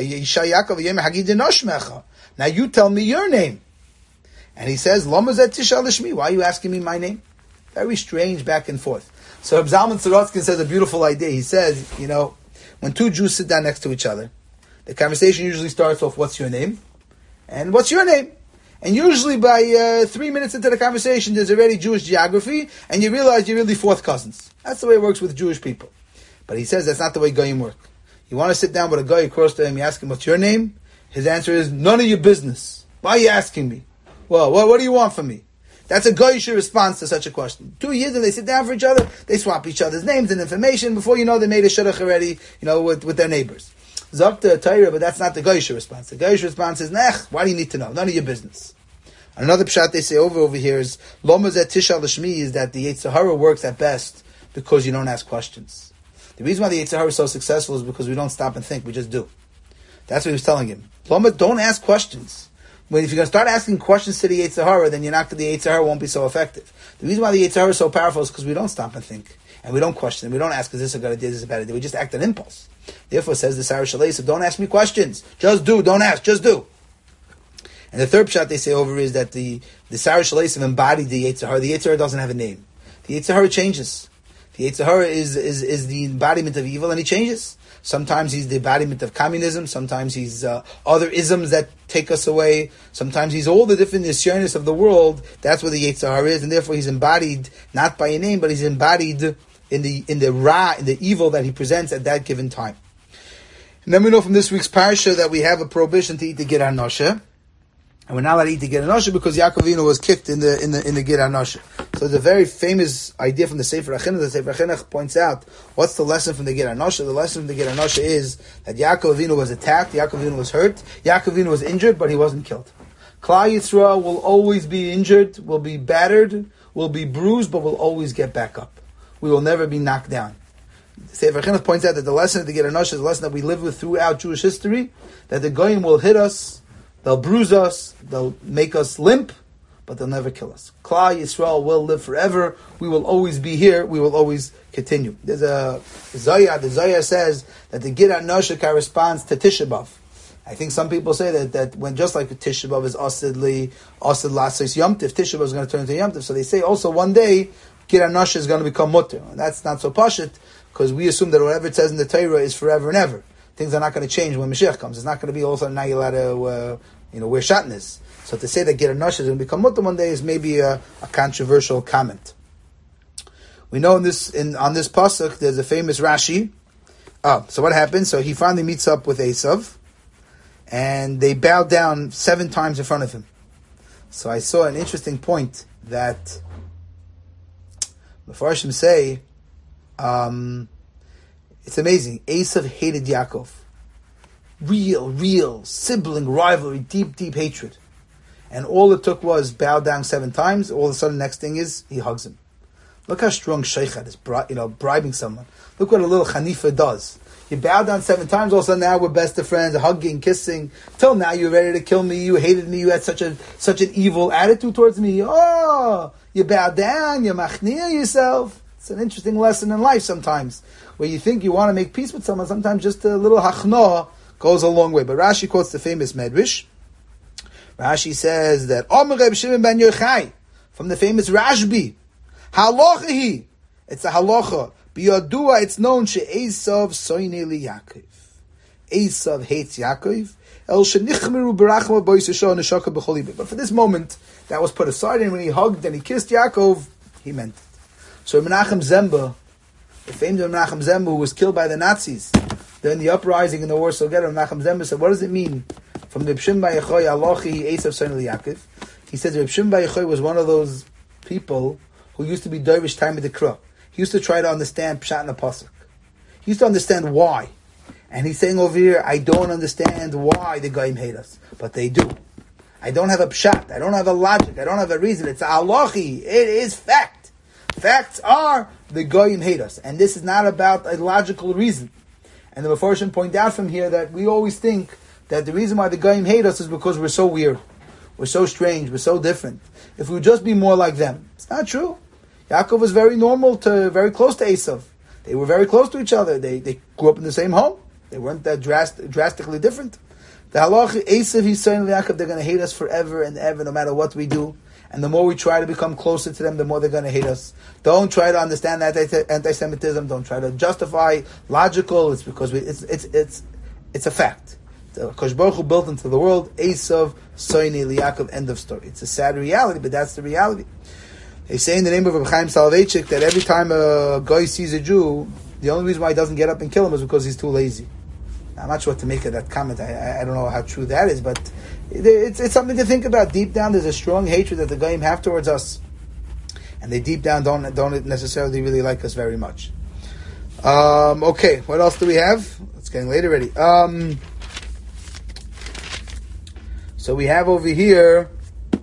"Now you tell me your name." And he says, "Lama zet tishal lishmi." Why are you asking me my name? Very strange back and forth. So Reb Zalman Sorotzkin says a beautiful idea. He says, you know, when two Jews sit down next to each other, the conversation usually starts off, "What's your name?" And "What's your name?" And usually by uh, three minutes into the conversation, there's already Jewish geography, and you realize you're really fourth cousins. That's the way it works with Jewish people. But he says that's not the way Goyim work. You want to sit down with a guy across to him, you ask him, "What's your name?" His answer is, "None of your business." Why are you asking me? Well, what, what do you want from me? That's a Goyish response to such a question. Two years and they sit down for each other, they swap each other's names and information. Before you know, they made a shidduch already, you know, with, with their neighbors. Zakta Torah, but that's not the Goyish response. The Goyish response is, "Nech, why do you need to know? None of your business." Another pshat they say over over here is, "Loma zet tishal l'shmi," is that the Yetzer Hara works at best because you don't ask questions. The reason why the Yetzer Hara is so successful is because we don't stop and think, we just do. That's what he was telling him. Loma, don't ask questions. When if you're going to start asking questions to the Yetzer Hara, then you're not, the Yetzer Hara won't be so effective. The reason why the Yetzer Hara is so powerful is because we don't stop and think. And we don't question. We don't ask, is this a good idea, is this a bad idea? We just act on impulse. Therefore, says the Sarah Shalei, so don't ask me questions. Just do, don't ask, just do. And the third shot they say over is that the, the Sarah Shalei have embodied the Yetzer Hara. The Yetzer Hara doesn't have a name. The Yetzer Hara changes. The Yetzer Hara is, is, is the embodiment of evil, and he changes. Sometimes he's the embodiment of communism. Sometimes he's uh, other isms that take us away. Sometimes he's all the different nisyonis of the world. That's where the Yetzer Hara is, and therefore he's embodied not by a name, but he's embodied in the in the ra, in the evil that he presents at that given time. And then we know from this week's parsha that we have a prohibition to eat the Gid HaNoshe. And we're not allowed to eat the Gid HaNoshe because Yaakov Avinu was kicked in the in the in the Gid HaNoshe. So the very famous idea from the Sefer HaChinuch, the Sefer HaChinuch points out what's the lesson from the Gid HaNoshe. The lesson from the Gid HaNoshe is that Yaakov Avinu was attacked, Yaakov Avinu was hurt, Yaakov Avinu was injured, but he wasn't killed. Klal Yisrael will always be injured, will be battered, will be bruised, but will always get back up. We will never be knocked down. Sefer Chinuch points out that the lesson of the Ger Anosh is a lesson that we live with throughout Jewish history, that the Goyim will hit us, they'll bruise us, they'll make us limp, but they'll never kill us. Klal Yisrael will live forever. We will always be here. We will always continue. There's a Zohar. The Zohar says that the Ger Anosh corresponds to Tisha B'Av. I think some people say that that when just like Tisha B'Av is Asidli, Asid Lasis Yom Tiv, Tisha B'Av is going to turn into Yom Tiv. So they say also one day Ger Anosh is going to become Mutter. And that's not so pashut, because we assume that whatever it says in the Torah is forever and ever. Things are not going to change when Mashiach comes. It's not going to be all of a sudden now you're allowed to uh, you know, wear shatnez. So to say that Ger Anosh is going to become Mutter one day is maybe a, a controversial comment. We know in this in on this pasuk there's a famous Rashi. Oh, so what happens? So he finally meets up with Esav, and they bow down seven times in front of him. So I saw an interesting point that the Farshim say, um, it's amazing. Esav hated Yaakov. Real, real sibling rivalry, deep, deep hatred. And all it took was bow down seven times. All of a sudden, the next thing is he hugs him. Look how strong Sheikhat is, you know, bribing someone. Look what a little Hanifa does. You bow down seven times, all of a sudden now we're best of friends, hugging, kissing. Till now you're ready to kill me. You hated me. You had such a such an evil attitude towards me. Oh, you bow down. You machnia yourself. It's an interesting lesson in life sometimes, where you think you want to make peace with someone. Sometimes just a little hachna goes a long way. But Rashi quotes the famous Medrash. Rashi says that Omer Reb Shimon ben Yochai, from the famous Rashbi, halacha hi, it's a halacha. Biyadua, it's known she'esav soine li Yaakov. Esav hates Yaakov. El shenichmeru berachma boisesho neshaka b'chol libeh. But for this moment, that was put aside, and when he hugged and he kissed Yaakov, he meant it. So Menachem Zemba, the famous Menachem Zemba, who was killed by the Nazis during the uprising in the Warsaw Ghetto, Menachem Zemba said, what does it mean? From the Reb Shimon bar Yochai, Alochi Esav soine li Yaakov. He said Reb Shimon bar Yochai was one of those people who used to be Dervish time of the Krah. He used to try to understand Pshat in the Pasuk. He used to understand why. And he's saying over here, I don't understand why the Goyim hate us. But they do. I don't have a Pshat. I don't have a logic. I don't have a reason. It's a halachi. It is fact. Facts are the Goyim hate us. And this is not about a logical reason. And the Mefarshim point out from here that we always think that the reason why the Goyim hate us is because we're so weird. We're so strange. We're so different. If we would just be more like them. It's not true. Yaakov was very normal to, very close to Esav. They were very close to each other. They they grew up in the same home. They weren't that drast- drastically different. The halach, Esav, he's saying to Yaakov, they're going to hate us forever and ever, no matter what we do. And the more we try to become closer to them, the more they're going to hate us. Don't try to understand anti- anti-Semitism. Don't try to justify logical. It's because we, it's it's it's it's a fact. The Kosh Baruch Hu built into the world, Esav, Soini, Yaakov, end of story. It's a sad reality, but that's the reality. They say in the name of Reb Chaim Soloveitchik that every time a guy sees a Jew, the only reason why he doesn't get up and kill him is because he's too lazy. Now, I'm not sure what to make of that comment. I, I don't know how true that is, but it's, it's something to think about. Deep down, there's a strong hatred that the Goyim have towards us, and they deep down don't don't necessarily really like us very much. Um, okay, what else do we have? It's getting late already. Um, so we have over here.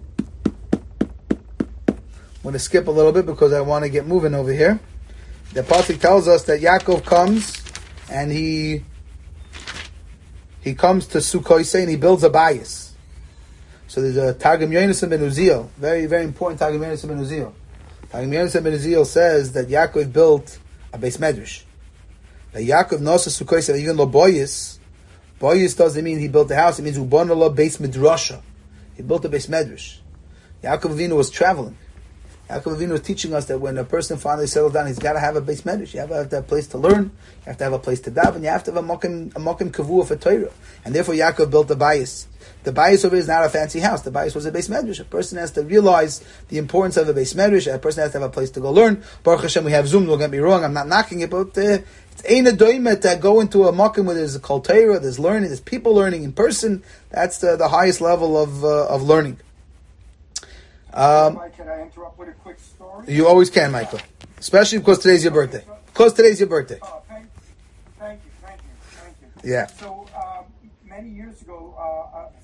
I'm going to skip a little bit because I want to get moving over here. The pasuk tells us that Yaakov comes and he he comes to Sukkot and he builds a bayis. So there's a Targum Yonasan ben Uziel, very very important Targum Yonasan ben Uziel. Targum Yonasan ben Uziel says that Yaakov built a beis medrash. That Yaakov nosa Sukkot even lo boyis. Boyis doesn't mean he built a house. It means ubon lo beis midrasha. He built a beis medrash. Yaakov Avinu was traveling. Yaakov Avinu was teaching us that when a person finally settles down, he's got to have a beis medrash. You have to have a place to learn. You have to have a place to daven. You have to have a mokim, a mokim kavua for Torah. And therefore, Yaakov built the bayis. The bayis over is not a fancy house. The bayis was a beis medrash. A person has to realize the importance of a beis medrash. A person has to have a place to go learn. Baruch Hashem, we have Zoom. Don't get me wrong. I'm not knocking it, but uh, it's ain't a doimet to go into a mokim where there's a kol Torah, there's learning, there's people learning in person. That's the, the highest level of uh, of learning. Um, Mike, can I interrupt with a quick story? You always can, Michael. Especially because today's your birthday. Because today's your birthday. Oh, thank, thank you, thank you, thank you. Yeah. So, um, many years ago, uh, uh,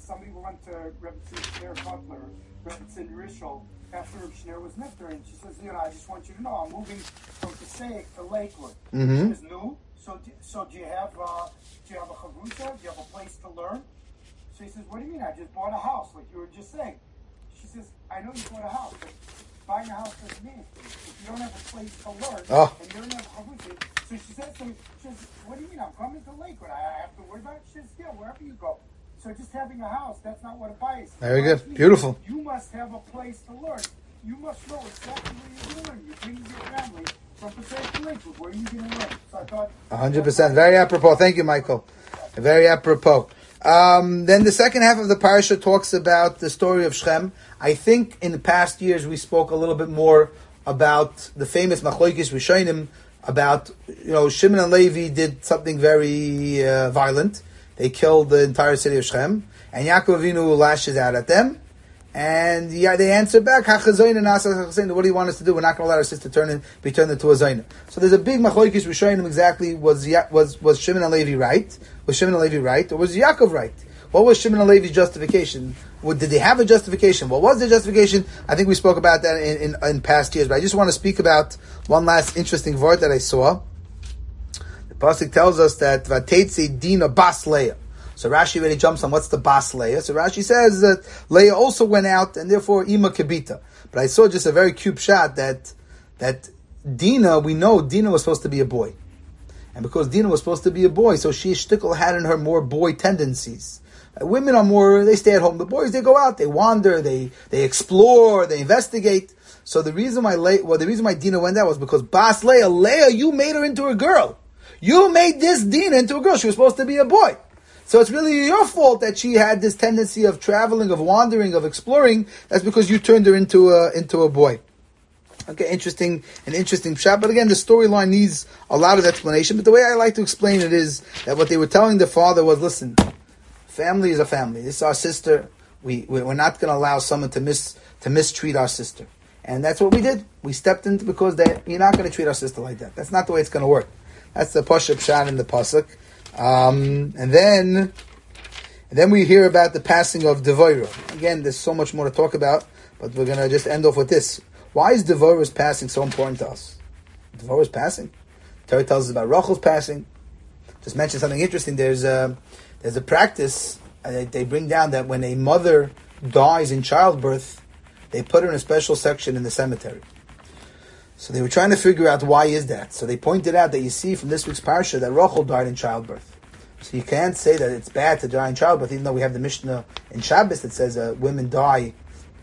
somebody went to Rebbetzin Schneur Butler, Rebbetzin Rishel, after Reb Schneur was nifter, and she says, you know, I just want you to know, I'm moving from Passaic to Lakewood. Mm-hmm. She says, no, so, do, so do you have, uh, do you have a chavrusa? Do you have a place to learn? So he says, what do you mean? I just bought a house, like you were just saying. She says, I know you bought a house, but buying a house doesn't mean anything. If you don't have a place to learn, oh. and you don't have a chavrusa, so she says, so she says, what do you mean? I'm coming to Lakewood. I have to worry about it? She says, yeah, wherever you go. So just having a house, that's not what a buy is. Very good. Beautiful. You must have a place to learn. You must know exactly where you're going to learn. You're bringing your family from Passaic to Lakewood. Where are you going to learn? So I thought... one hundred percent. Very apropos. Thank you, Michael. Very apropos. Um, then the second half of the parasha talks about the story of Shechem. I think in the past years we spoke a little bit more about the famous Machlokes Rishonim, about, you know, Shimon and Levi did something very uh, violent. They killed the entire city of Shechem, and Yaakov Avinu lashes out at them, and yeah, they answer back, what do you want us to do? We're not going to let our sister turn in, be turned into a Zaina. So there's a big machlokes Rishonim exactly, was was was Shimon and Levi right? Was Shimon and Levi right? Or was Yaakov right? What was Shimon and Levi's justification? What, did they have a justification? What was their justification? I think we spoke about that in, in, in past years, but I just want to speak about one last interesting word that I saw. The pasuk tells us that Vatetze Dina Bas Leah. So Rashi already jumps on what's the Bas Leah. So Rashi says that Leah also went out, and therefore Ima Kibita. But I saw just a very cute shot that that Dina, we know Dina was supposed to be a boy. And because Dina was supposed to be a boy, so she shtickle had in her more boy tendencies. Uh, women are more, they stay at home. The boys, they go out, they wander, they they explore, they investigate. So the reason why Le- well, the reason why Dina went out was because Bas Leah, Leah, you made her into a girl. You made this Dina into a girl. She was supposed to be a boy. So it's really your fault that she had this tendency of traveling, of wandering, of exploring. That's because you turned her into a into a boy. Okay, interesting, an interesting shot. But again, the storyline needs a lot of explanation. But the way I like to explain it is that what they were telling the father was, listen, family is a family. This is our sister. We, we're not going to allow someone to mis to mistreat our sister. And that's what we did. We stepped in because they, you're not going to treat our sister like that. That's not the way it's going to work. That's the Pashup Shan in the Pasuk. Um, and then and then we hear about the passing of Devorah. Again, there's so much more to talk about, but we're going to just end off with this. Why is Devorah's passing so important to us? Devorah's passing. Torah tells us about Rachel's passing. Just mention something interesting. There's a, there's a practice uh, they bring down that when a mother dies in childbirth, they put her in a special section in the cemetery. So they were trying to figure out why is that. So they pointed out that you see from this week's parsha that Rachel died in childbirth. So you can't say that it's bad to die in childbirth, even though we have the Mishnah in Shabbos that says uh, women die.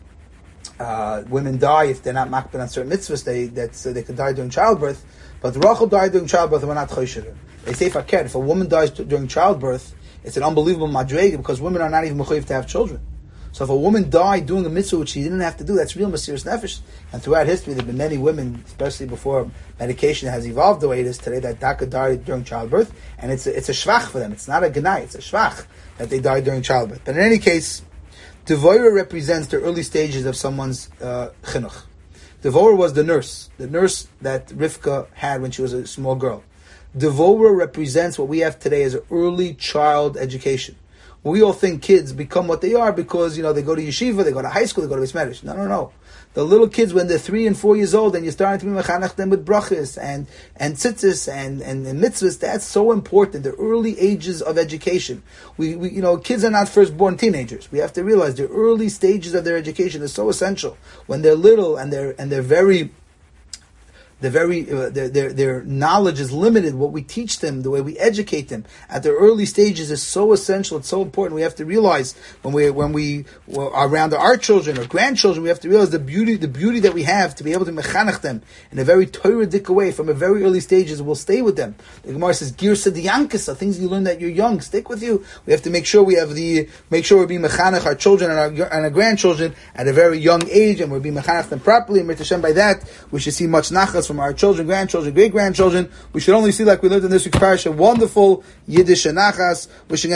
Uh, women die if they're not makbid on certain mitzvahs. They that so they could die during childbirth. But Rachel died during childbirth, and we're not choshir. They say if I can, if a woman dies t- during childbirth, it's an unbelievable madrega because women are not even mechuyev to have children. So if a woman died doing a mitzvah which she didn't have to do, that's real Mesiras Nefesh. And throughout history, there have been many women, especially before medication has evolved the way it is today, that Daka died during childbirth, and it's a, it's a shvach for them. It's not a genai, it's a shvach that they died during childbirth. But in any case, Devorah represents the early stages of someone's uh, chinuch. Devorah was the nurse, the nurse that Rivka had when she was a small girl. Devorah represents what we have today as early child education. We all think kids become what they are because, you know, they go to yeshiva, they go to high school, they go to Beis Medrash. No, no, no. The little kids, when they're three and four years old, and you're starting to be mechanech them with brachas and, and tzitzis and, and, and mitzvahs, that's so important. The early ages of education. We, we, you know, kids are not firstborn teenagers. We have to realize the early stages of their education is so essential. When they're little and they're, and they're very, They're very, uh, their, their their knowledge is limited. What we teach them, the way we educate them at their early stages is so essential. It's so important. We have to realize when we when we are around our children or grandchildren, we have to realize the beauty the beauty that we have to be able to mechanech them in a very Torah-dik way from a very early stages will stay with them. The Gemara says, "Girsa diyankasa," things you learn that you're young stick with you. We have to make sure we have the make sure we're being mechanech our children and our and our grandchildren at a very young age, and we're being mechanech them properly. And by that, we should see much nachas from our children, grandchildren, great-grandchildren. We should only see, like we learned in this week's parasha, wonderful Yiddish and nachas. Wishing